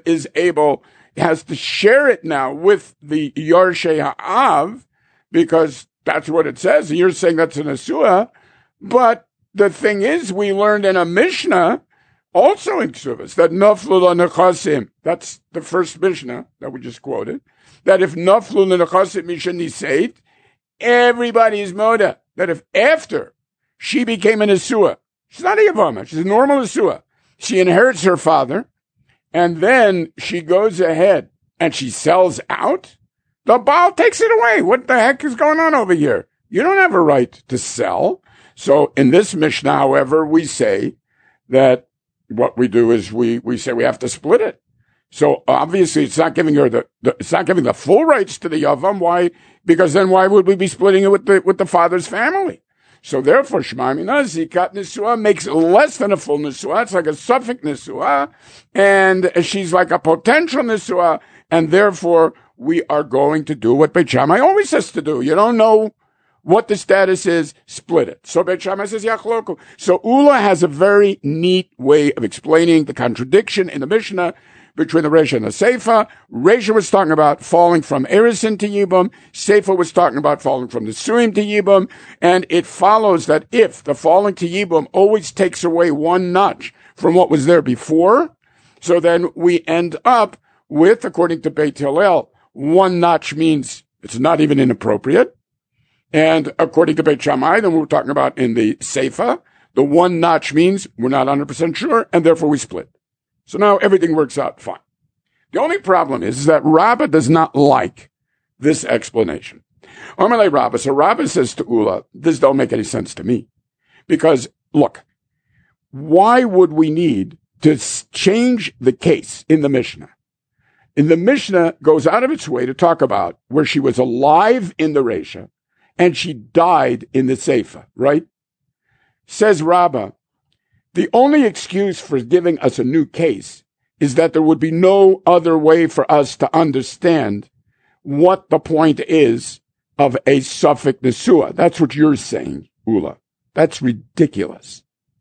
has to share it now with the Yorshei Ha'av, because that's what it says. You're saying that's a Nesua. But the thing is, we learned in a Mishnah, also in Ksuvas, that Naflu Nechasim, that's the first Mishnah that we just quoted, that if Naflu Nechasim Misha Niseit, everybody is Moda, that if after she became a Nesua, she's not a Yavama, she's a normal Nesua, she inherits her father, and then she goes ahead and she sells out, the Baal takes it away. What the heck is going on over here? You don't have a right to sell. So in this Mishnah, however, we say that what we do is we say we have to split it. So obviously it's not giving her it's not giving the full rights to the Yavam. Why? Because then why would we be splitting it with the father's family? So therefore, Shema Mina, Zikat Nesua makes less than a full Nesua. It's like a suffix Nesua. And she's like a potential Nesua. And therefore, we are going to do what Beit Shammai always says to do. You don't know what the status is, split it. So Beit Shammai says, Yachloku. So Ula has a very neat way of explaining the contradiction in the Mishnah between the Reisha and the Seifa. Reisha was talking about falling from Erison to Yibum. Seifa was talking about falling from the Suim to Yibum. And it follows that if the falling to Yibum always takes away one notch from what was there before, so then we end up with, according to Beit Hillel, one notch means it's not even inappropriate. And according to Beit Shammai, then we're talking about in the Seifa, the one notch means we're not 100% sure, and therefore we split. So now everything works out fine. The only problem is that Rabbah does not like this explanation. Amalei Rabbah. So Rabbah says to Ula, this don't make any sense to me. Because, look, why would we need to change the case in the Mishnah? In the Mishnah goes out of its way to talk about where she was alive in the Reisha and she died in the Seifa, right? Says Rabbah, the only excuse for giving us a new case is that there would be no other way for us to understand what the point is of a suffix Nesua. That's what you're saying, Ula. That's ridiculous.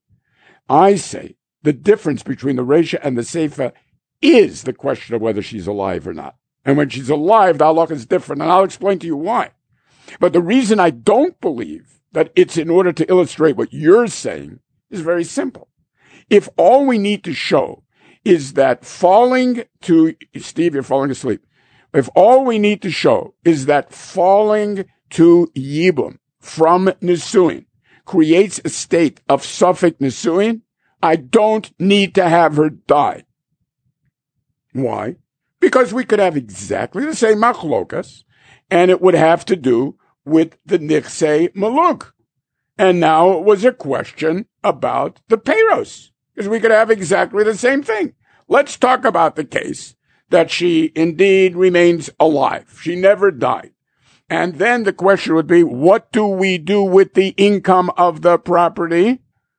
I say the difference between the Reisha and the Seifa is the question of whether she's alive or not. And when she's alive, the halakha is different, and I'll explain to you why. But the reason I don't believe that it's in order to illustrate what you're saying is very simple. If all we need to show is that falling to, Steve, you're falling asleep. If all we need to show is that falling to Yibum from Nisuin creates a state of suffix Nisuin, I don't need to have her die. Why? Because we could have exactly the same machlokas, and it would have to do with the nichsei maluk. And now it was a question about the peiros, because we could have exactly the same thing. Let's talk about the case that she indeed remains alive. She never died. And then the question would be, what do we do with the income of the property?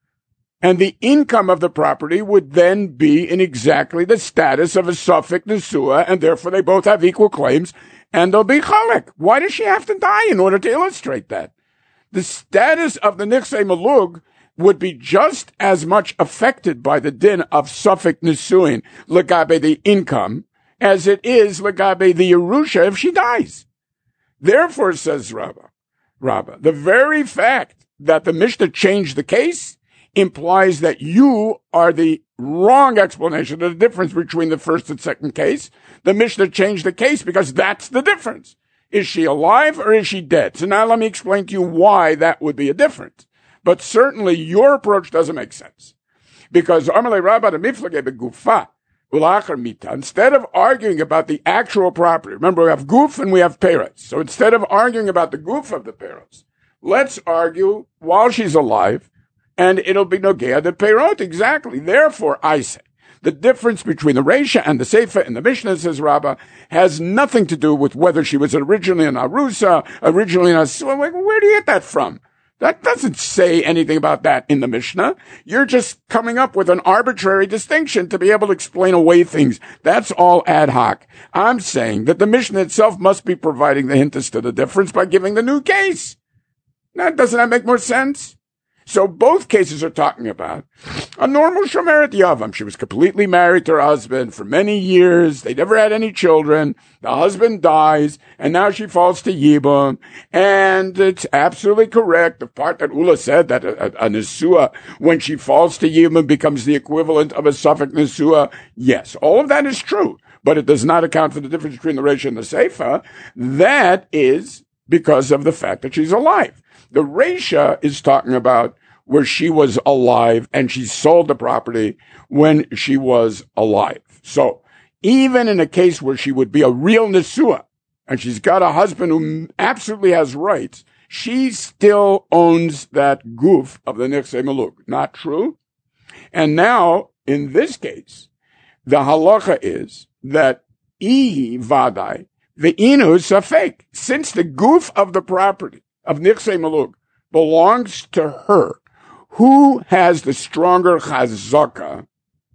And the income of the property would then be in exactly the status of a Suffolk Nesua, and therefore they both have equal claims, and they'll be chalek. Why does she have to die in order to illustrate that? The status of the Nichsei Malug would be just as much affected by the din of Suffolk Nesuin, legabe the income, as it is legabe the Yerusha if she dies. Therefore, says Rabbah, the very fact that the Mishnah changed the case implies that you are the wrong explanation of the difference between the first and second case. The Mishnah changed the case because that's the difference. Is she alive or is she dead? So now let me explain to you why that would be a difference. But certainly your approach doesn't make sense. Because Amalei Rabbah the Miflage begufa ulachar mita, instead of arguing about the actual property, remember we have guf and we have peretz. So instead of arguing about the guf of the peretz, let's argue while she's alive, and it'll be nogea the perot exactly. Therefore, I say the difference between the Reisha and the Seifa in the Mishnah, says Rabbah, has nothing to do with whether she was originally an Arusa, originally an Asua. Where do you get that from? That doesn't say anything about that in the Mishnah. You're just coming up with an arbitrary distinction to be able to explain away things. That's all ad hoc. I'm saying that the Mishnah itself must be providing the hint as to the difference by giving the new case. Now, doesn't that make more sense? So both cases are talking about a normal Shomeret Yavam. She was completely married to her husband for many years. They never had any children. The husband dies, and now she falls to Yibum. And it's absolutely correct. The part that Ula said that a Nesua, when she falls to Yibum, becomes the equivalent of a Suffolk Nesua. Yes, all of that is true. But it does not account for the difference between the Reisha and the Seifa. That is because of the fact that she's alive. The Reisha is talking about where she was alive and she sold the property when she was alive. So even in a case where she would be a real Nesua and she's got a husband who absolutely has rights, she still owns that guf of the Nichsei Maluk. Not true? And now, in this case, the halacha is that ihi vadai ve'inu safek. Since the guf of the property of Nichsei Maluk belongs to her, who has the stronger chazaka?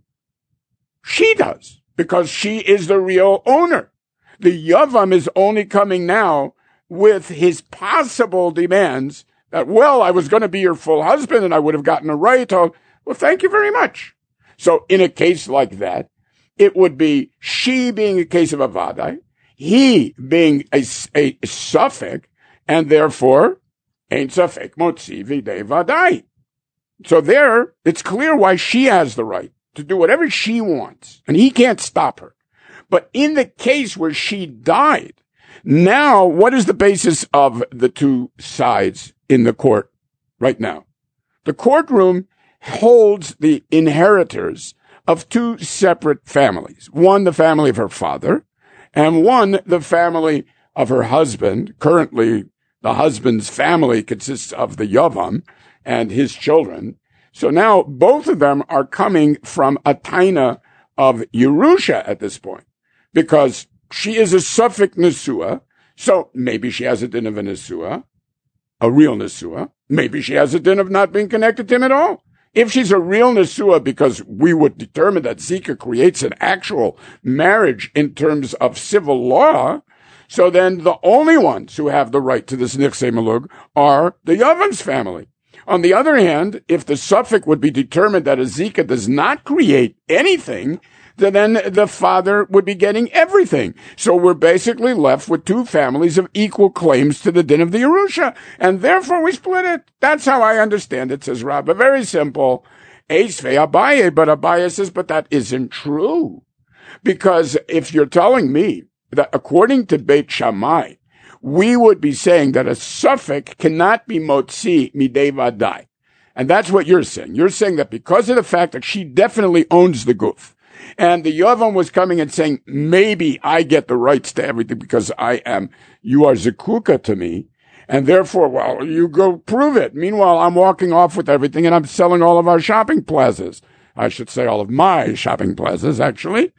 She does, because she is the real owner. The Yavam is only coming now with his possible demands that, well, I was going to be your full husband and I would have gotten a right. Well, thank you very much. So in a case like that, it would be she being a case of a vadai, he being a suffix, and therefore, ein safek motzi v'dei vadai. So there, it's clear why she has the right to do whatever she wants, and he can't stop her. But in the case where she died, now what is the basis of the two sides in the court right now? The courtroom holds the inheritors of two separate families. One, the family of her father, and one, the family of her husband. Currently, the husband's family consists of the Yavam and his children. So now both of them are coming from a taina of Yerusha at this point, because she is a Suffolk Nesua. So maybe she has a din of a Nesua, a real Nesua. Maybe she has a din of not being connected to him at all. If she's a real Nesua, because we would determine that Zika creates an actual marriage in terms of civil law, so then the only ones who have the right to this Nichsei Malug are the Yavan's family. On the other hand, if the suffix would be determined that a Zika does not create anything, then the father would be getting everything. So we're basically left with two families of equal claims to the din of the Yerusha, and therefore we split it. That's how I understand it, says Rabbah. Very simple. Eisvei Abaye, but Abaye says, but that isn't true. Because if you're telling me that according to Beit Shammai, we would be saying that a suffix cannot be motzi midei vadai. And that's what you're saying. You're saying that because of the fact that she definitely owns the guf, and the Yavam was coming and saying, maybe I get the rights to everything because you are Zekuka to me, and therefore, well, you go prove it. Meanwhile, I'm walking off with everything and I'm selling all of our shopping plazas. I should say all of my shopping plazas, actually.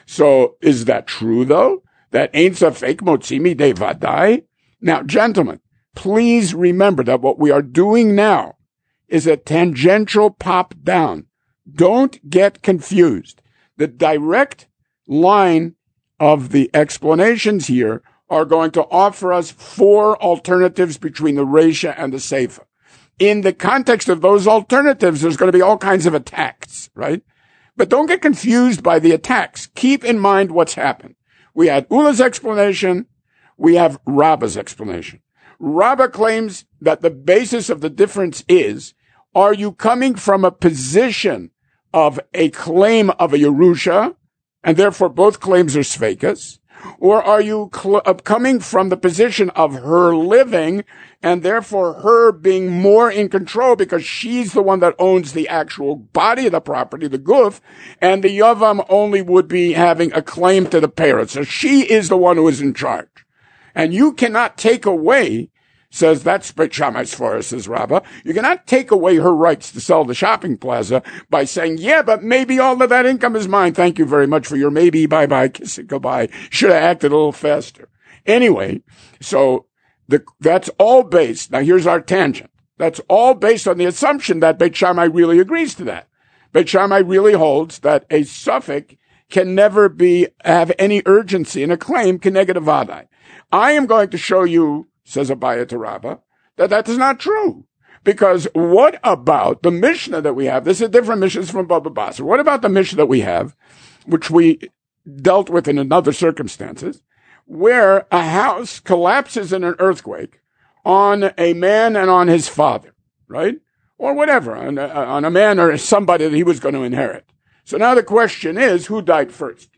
So is that true, though? That ain't safek motzi midei vadai? Now, gentlemen, please remember that what we are doing now is a tangential pop down. Don't get confused. The direct line of the explanations here are going to offer us 4 alternatives between the Reisha and the Seifa. In the context of those alternatives, there's going to be all kinds of attacks, right? But don't get confused by the attacks. Keep in mind what's happened. We had Ula's explanation. We have Rabba's explanation. Rabba claims that the basis of the difference is, are you coming from a position of a claim of a Yerusha, and therefore both claims are Sveikas, or are you coming from the position of her living, and therefore her being more in control because she's the one that owns the actual body of the property, the guf, and the Yavam only would be having a claim to the parent. So she is the one who is in charge. And you cannot take away, says that's Beit Shammai's for us, says Rabbah. You cannot take away her rights to sell the shopping plaza by saying, yeah, but maybe all of that income is mine. Thank you very much for your maybe, bye-bye, kiss it, goodbye. Should have acted a little faster. Anyway, so that's all based. Now here's our tangent. That's all based on the assumption that Beit Shammai really agrees to that. Beit Shammai really holds that a suffix can never have any urgency in a claim keneged vadai. I am going to show you, says Abaya to Rabbah, that is not true. Because what about the Mishnah that we have? This is a different Mishnah from Baba Basra. What about the Mishnah that we have, which we dealt with in other circumstances, where a house collapses in an earthquake on a man and on his father, right? Or whatever, on a man or somebody that he was going to inherit. So now the question is, who died first?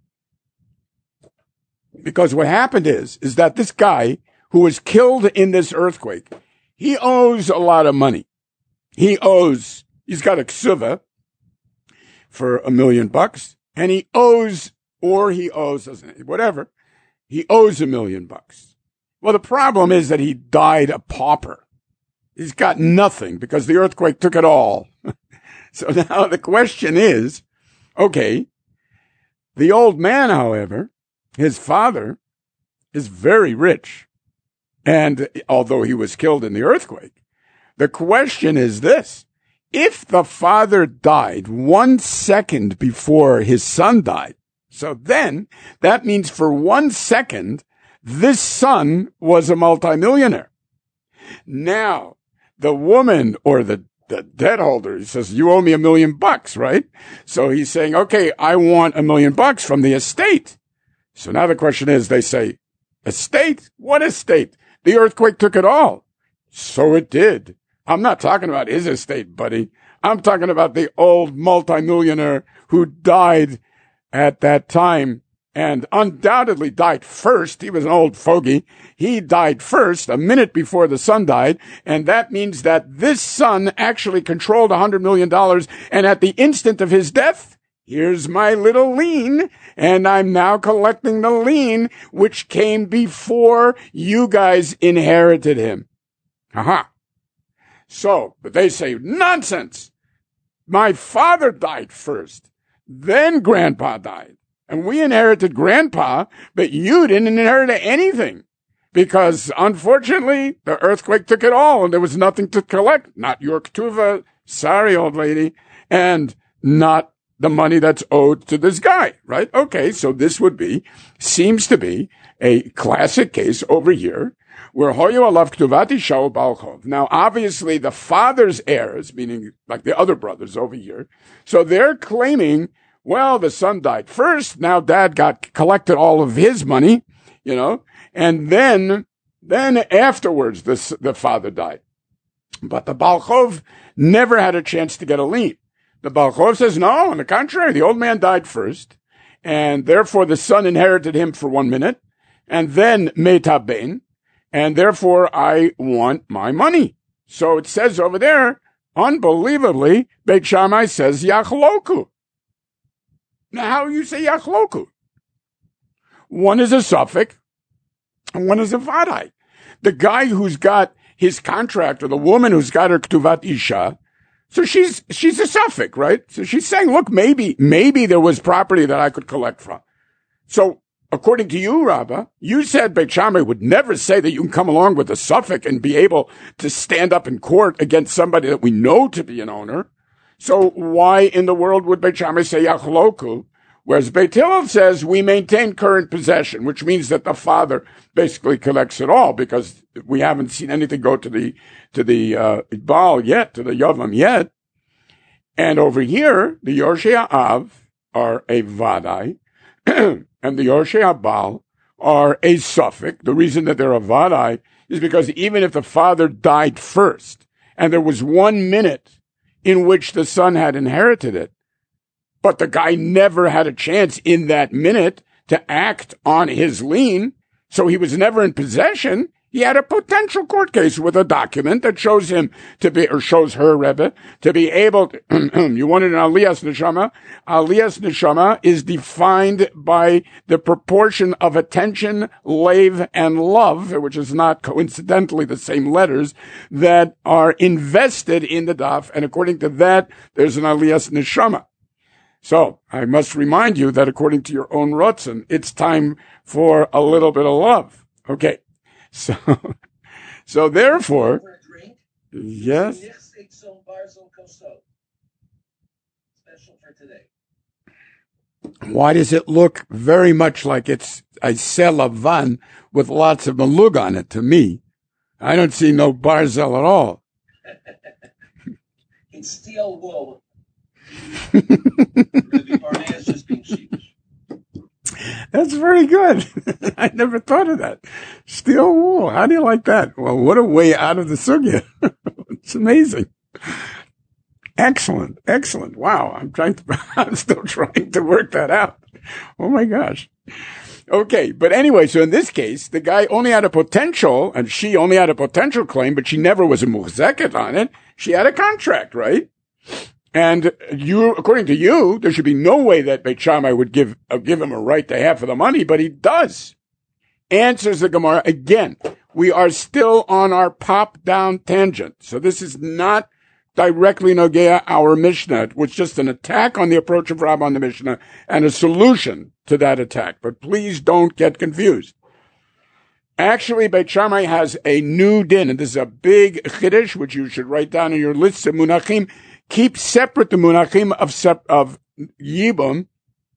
Because what happened is that this guy who was killed in this earthquake, he owes a lot of money. He's got a ksuva for $1 million, and he owes $1 million. Well, the problem is that he died a pauper. He's got nothing because the earthquake took it all. So now the question is, okay, the old man, however, his father is very rich. And although he was killed in the earthquake, the question is this. If the father died 1 second before his son died, so then that means for 1 second, this son was a multimillionaire. Now, the woman or the debt holder, he says, you owe me $1 million, right? So he's saying, okay, I want $1 million from the estate. So now the question is, they say, estate? What estate? The earthquake took it all. So it did. I'm not talking about his estate, buddy. I'm talking about the old multimillionaire who died at that time and undoubtedly died first. He was an old fogey. He died first a minute before the son died. And that means that this son actually controlled $100 million. And at the instant of his death, here's my little lien, and I'm now collecting the lien, which came before you guys inherited him. Aha. So, but they say, nonsense. My father died first. Then grandpa died. And we inherited grandpa, but you didn't inherit anything. Because, unfortunately, the earthquake took it all, and there was nothing to collect. Not your ketuva, sorry, old lady, and not the money that's owed to this guy, right? Okay, so this seems to be a classic case over here where Hoyo alav ktuvati shao balchov. Now, obviously, the father's heirs, meaning like the other brothers over here, so they're claiming, well, the son died first, now dad collected all of his money, and then afterwards the father died. But the balchov never had a chance to get a lien. The Balchov says, no, on the contrary, the old man died first, and therefore the son inherited him for 1 minute, and then metaben, and therefore I want my money. So it says over there, unbelievably, Beit Shammai says Yachloku. Now, how do you say Yachloku? One is a suffix, and one is a vadai. The guy who's got his contract, or the woman who's got her ktuvat isha, so she's a suffix, right? So she's saying, look, maybe there was property that I could collect from. So according to you, Rabbah, you said Beit Shammai would never say that you can come along with a suffix and be able to stand up in court against somebody that we know to be an owner. So why in the world would Beit Shammai say Yachloku? Whereas Beit Hillel says we maintain current possession, which means that the father basically collects it all, because we haven't seen anything go to the Baal yet, to the Yavam yet. And over here, the Yorshei Av are a Vadai, and the Yorshei Baal are a suffix. The reason that they're a Vadai is because even if the father died first, and there was 1 minute in which the son had inherited it, but the guy never had a chance in that minute to act on his lien, so he was never in possession. He had a potential court case with a document that shows him to be, or shows her, Rebbe, to be able to, you wanted an Aliyas Neshama? Aliyas Neshama is defined by the proportion of attention, lave, and love, which is not coincidentally the same letters, that are invested in the daf, and according to that, there's an Aliyas Neshama. So, I must remind you that according to your own Rotzen, it's time for a little bit of love. Okay. So therefore, yes. Special for today. Why does it look very much like it's a selavan with lots of malug on it to me? I don't see no barzel at all. It's steel wool. The Barnea is just being sheepish. That's very good. I never thought of that. Steel wool. How do you like that? Well, what a way out of the sugya. It's amazing. Excellent. Excellent. Wow. I'm still trying to work that out. Oh my gosh. Okay. But anyway, so in this case, the guy only had a potential, and she only had a potential claim, but she never was a muhzeket on it. She had a contract, right? And according to you, there should be no way that Beit Shammai would give him a right to half of the money, but he does. Answers the Gemara again. We are still on our pop-down tangent. So this is not directly Nogea, our Mishnah. It was just an attack on the approach of Rabbah on the Mishnah and a solution to that attack. But please don't get confused. Actually, Beit Shammai has a new din, and this is a big chiddush, which you should write down in your list of munachim. Keep separate the munachim of Yibum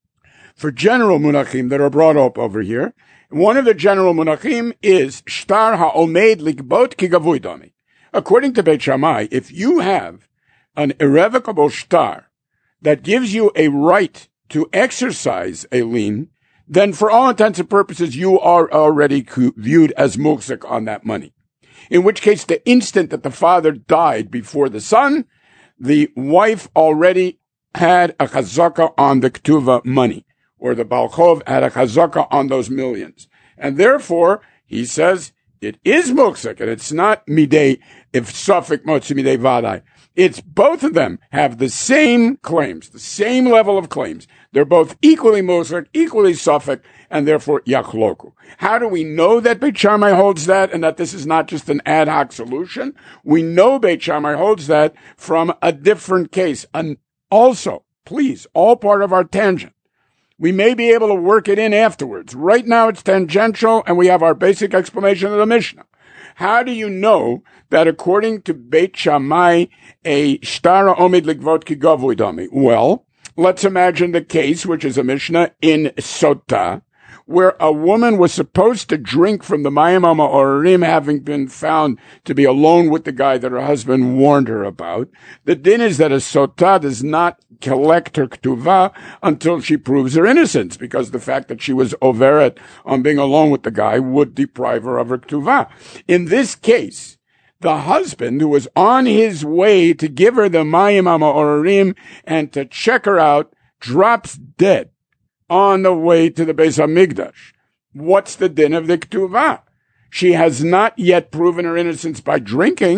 for general munachim that are brought up over here. One of the general munachim is shtar ha'omed likbot ki gavui dami. According to Beit Shammai, if you have an irrevocable shtar that gives you a right to exercise a lien, then for all intents and purposes, you are already viewed as muhsik on that money. In which case, the instant that the father died before the son, the wife already had a chazaka on the ktuva money, or the Baal Chov had a chazaka on those millions. And therefore, he says, it is muksik, and it's not midei, if safek motzi midei vadai. It's both of them have the same claims, the same level of claims. They're both equally muksik, equally safek, and therefore yachloku. How do we know that Beit Shammai holds that, and that this is not just an ad hoc solution? We know Beit Shammai holds that from a different case. And also, please, all part of our tangent. We may be able to work it in afterwards. Right now it's tangential, and we have our basic explanation of the Mishnah. How do you know that according to Beit Shammai, a shtara omid likvot ki gavui dami? Well, let's imagine the case, which is a Mishnah in Sota, where a woman was supposed to drink from the Mayim HaMa'orim, having been found to be alone with the guy that her husband warned her about. The din is that a Sota does not collect her ketuvah until she proves her innocence, because the fact that she was overet on being alone with the guy would deprive her of her ketuvah. In this case, the husband, who was on his way to give her the Mayim HaMa'orim and to check her out, drops dead on the way to the Beis HaMikdash. What's the din of the ketuvah? She has not yet proven her innocence by drinking,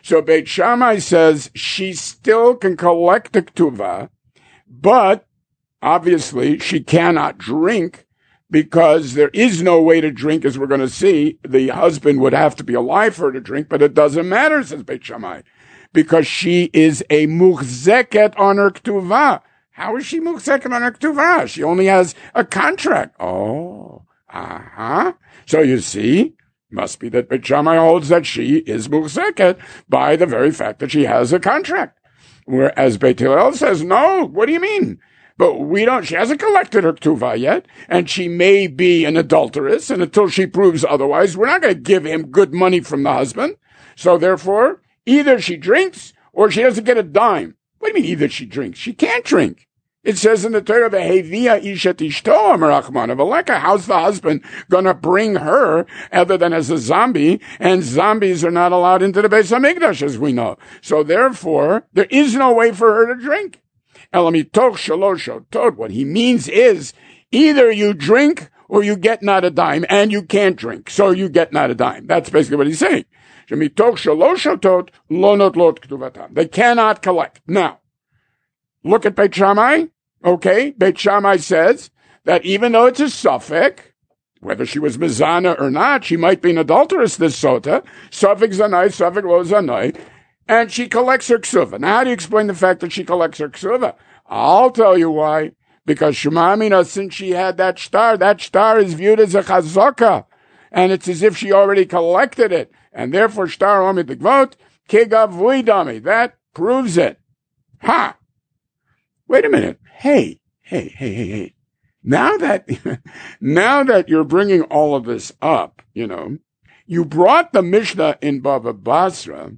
So Beit Shammai says she still can collect the ketuvah, but obviously she cannot drink because there is no way to drink, as we're going to see. The husband would have to be alive for her to drink, but it doesn't matter, says Beit Shammai, because she is a muchzeket on her ketuvah. How is she muchzeket on her ketuvah? She only has a contract. Oh, So you see, must be that Beit Shammai holds that she is muchzeket by the very fact that she has a contract. Whereas Beit Hillel says, no, what do you mean? But she hasn't collected her ketuvah yet, and she may be an adulteress, and until she proves otherwise, we're not going to give him good money from the husband. So therefore, either she drinks, or she doesn't get a dime. What do you mean, either she drinks? She can't drink. It says in the Torah, "V'hevia ishet ishto amarachman avaleka." How's the husband going to bring her other than as a zombie? And zombies are not allowed into the Beis Hamikdash, as we know. So therefore, there is no way for her to drink. Elamitoch shalosh otot. What he means is either you drink or you get not a dime, and you can't drink, so you get not a dime. That's basically what he's saying. Shemitoch shalosh otot lo notlot ketuvatam. They cannot collect. Now, look at Beit Shammai. Okay, Beit Shammai says that even though it's a suffix, whether she was mizana or not, she might be an adulteress, this sota, suffix zanai, suffix lo zanai, and she collects her ksuva. Now, how do you explain the fact that she collects her ksuva? I'll tell you why. Because Shema Amina, since she had that star is viewed as a chazaka, and it's as if she already collected it, and therefore star omid dikvot kegavui. That proves it. Ha! Wait a minute. Hey. Now that you're bringing all of this up, you brought the Mishnah in Bava Basra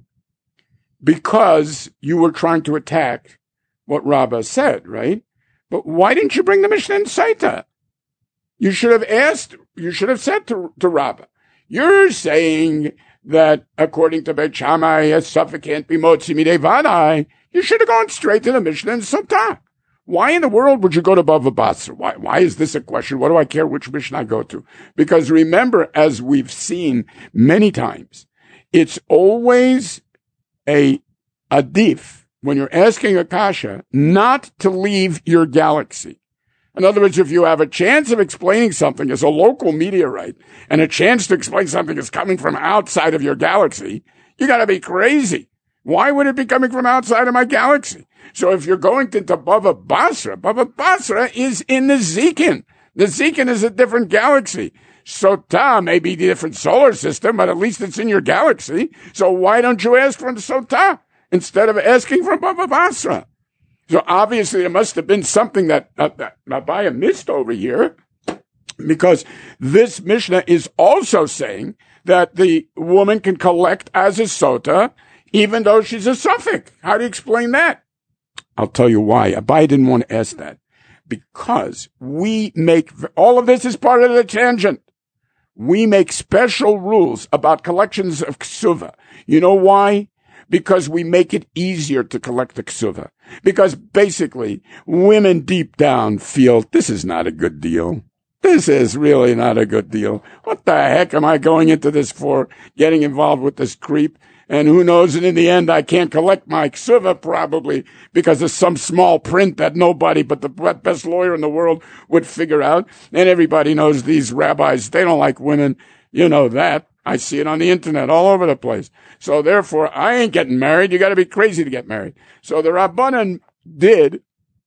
because you were trying to attack what Rabbah said, right? But why didn't you bring the Mishnah in Saita? You should have said to Rabbah, you're saying that according to Beit Shammai, a suffix can't be motzi midei vadai. You should have gone straight to the Mishnah in Sotah. Why in the world would you go to Bava Basra? Why is this a question? What do I care which Mishnah I go to? Because remember, as we've seen many times, it's always a adif, when you're asking a kasha, not to leave your galaxy. In other words, if you have a chance of explaining something as a local meteorite and a chance to explain something that's coming from outside of your galaxy, you got to be crazy. Why would it be coming from outside of my galaxy? So if you're going into Bava Basra is in the Zikin. The Zikin is a different galaxy. Sotah may be the different solar system, but at least it's in your galaxy. So why don't you ask from Sotah instead of asking from Bava Basra? So obviously there must have been something that Abaya missed over here, because this Mishnah is also saying that the woman can collect as a sota even though she's a suffix. How do you explain that? I'll tell you why. Abaya didn't want to ask that. Because we make, all of this is part of the tangent. We make special rules about collections of ksuva. You know why? Because we make it easier to collect the ksuva. Because basically, women deep down feel this is not a good deal. This is really not a good deal. What the heck am I going into this for? Getting involved with this creep? And who knows, and in the end, I can't collect my ksuva probably because of some small print that nobody but the best lawyer in the world would figure out. And everybody knows these rabbis, they don't like women. You know that. I see it on the internet all over the place. So therefore, I ain't getting married. You got to be crazy to get married. So the Rabbanan did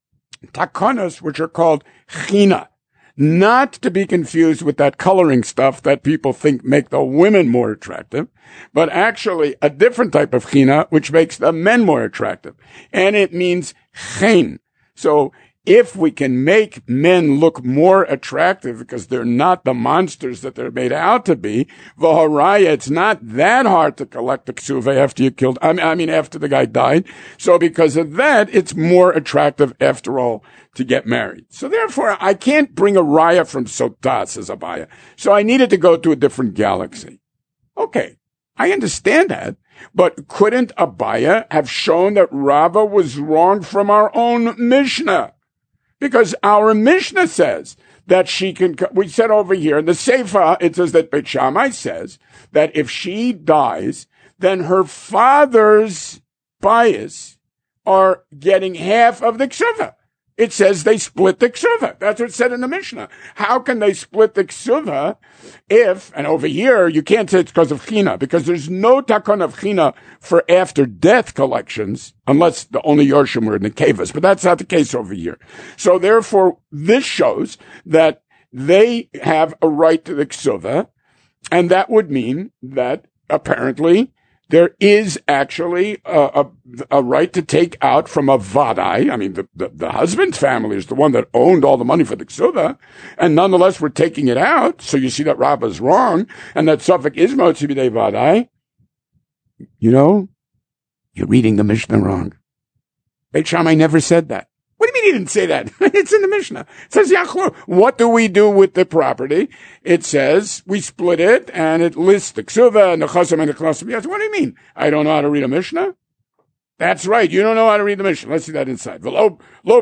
takonos, which are called china. Not to be confused with that coloring stuff that people think make the women more attractive, but actually a different type of china, which makes the men more attractive. And it means chen. So if we can make men look more attractive because they're not the monsters that they're made out to be, v'haraya, it's not that hard to collect the ksuva after you killed, after the guy died. So because of that, it's more attractive after all to get married. So therefore, I can't bring a raya from Sotah, says Abaya. So I needed to go to a different galaxy. Okay, I understand that. But couldn't Abaya have shown that Rava was wrong from our own Mishnah? Because our Mishnah says that she can, we said over here in the Seifa, it says that Beit Shammai says that if she dies, then her father's bias are getting half of the ksuva. It says they split the ksuva. That's what it said in the Mishnah. How can they split the ksuva if, and over here, you can't say it's because of china, because there's no takon of china for after death collections, unless the only Yorshim were in the kevas, but that's not the case over here. So therefore, this shows that they have a right to the ksuva, and that would mean that apparently there is actually a right to take out from a vadai. I mean, the husband's family is the one that owned all the money for the ksuva, and nonetheless we're taking it out. So you see that Rabbah is wrong, and that Suffolk is motzi b'dei vadai. You know, you're reading the Mishnah wrong. Beit Shammai never said that. What do you mean he didn't say that? It's in the Mishnah. It says, Yachlo. What do we do with the property? It says, we split it, and it lists the ksuva, and the chasam, and the klasim. Yes, what do you mean? I don't know how to read a Mishnah? That's right. You don't know how to read the Mishnah. Let's see that inside. Lo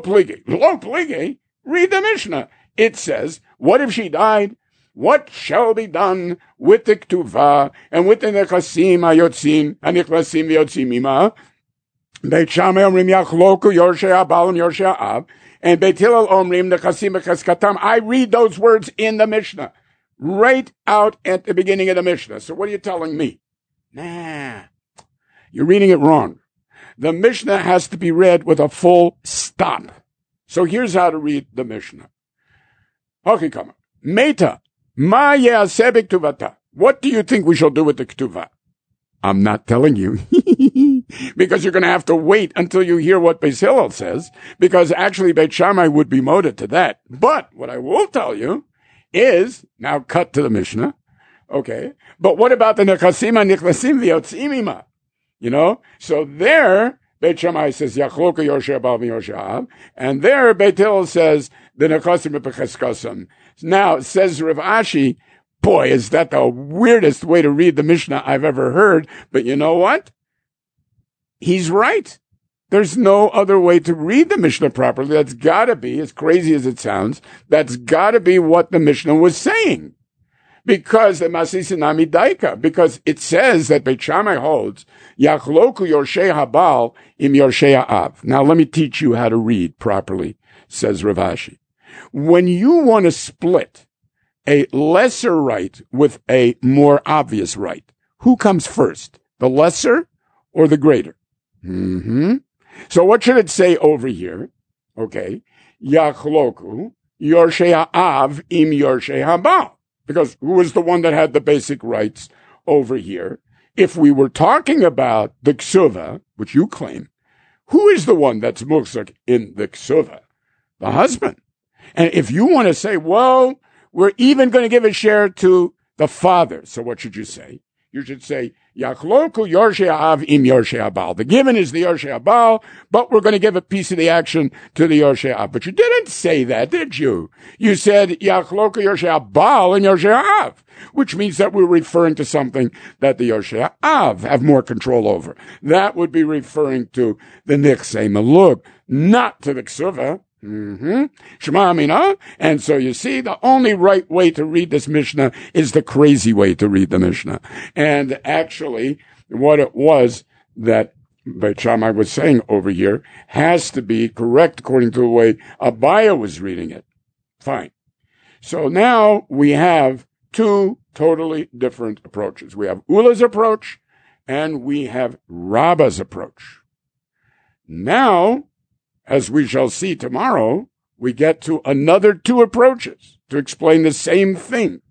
pligi. Read the Mishnah. It says, what if she died? What shall be done with the ktuva, and with the nechasim hayotzim, and nechasim v'yotzim ima? Beit Shammai omrim yachloku yorshei abalim yorshei av, and Beit Hillel omrim nechasim v'cheskatam. I read those words in the Mishnah, right out at the beginning of the Mishnah. So what are you telling me? Nah, you're reading it wrong. The Mishnah has to be read with a full stop. So here's how to read the Mishnah. Okay, come on. Meta, ma ye'aseh b'ktuvata. What do you think we shall do with the ketuvah? I'm not telling you, because you're going to have to wait until you hear what Beis Hillel says, because actually Beit Shammai would be moted to that. But what I will tell you is, now cut to the Mishnah, okay, but what about the nechasim ha-nichnasim v'yotzim ima? You know, so there, Beit Shammai says, Yachloka Yosheh Abal v'Yosheh Av, and there Beit Hillel says, the nechasim v'cheskasim. Now, says Rav Ashi, boy, is that the weirdest way to read the Mishnah I've ever heard. But you know what? He's right. There's no other way to read the Mishnah properly. That's gotta be, as crazy as it sounds, that's gotta be what the Mishnah was saying. Because the Masisinami Daika, because it says that Beit Shammai holds, Yachloku Yorshei Habal im Yorshei Av. Now let me teach you how to read properly, says Rav Ashi. When you want to split a lesser right with a more obvious right, who comes first, the lesser or the greater? So what should it say over here? Okay, Yachloku Yorshei Av im Yorshei Habal. Because who was the one that had the basic rights over here? If we were talking about the ksuva, which you claim, who is the one that's muhzak in the ksuva? The husband. And if you want to say, well, we're even going to give a share to the father. So what should you say? You should say, Yachloku Yorshei Av im Yorshei Abal. The given is the Yorshei Abal, but we're going to give a piece of the action to the Yorshei Av. But you didn't say that, did you? You said Yachloku Yorshei Abal and Yorshei Av, which means that we're referring to something that the Yorshei Av have more control over. That would be referring to the Nichsei Malug, not to the Ksuva. Shema Amina. And so you see, the only right way to read this Mishnah is the crazy way to read the Mishnah. And actually, what it was that Beit Shammai was saying over here has to be correct according to the way Abaya was reading it. Fine. So now we have two totally different approaches. We have Ula's approach and we have Rabbah's approach. Now, as we shall see tomorrow, we get to another two approaches to explain the same thing.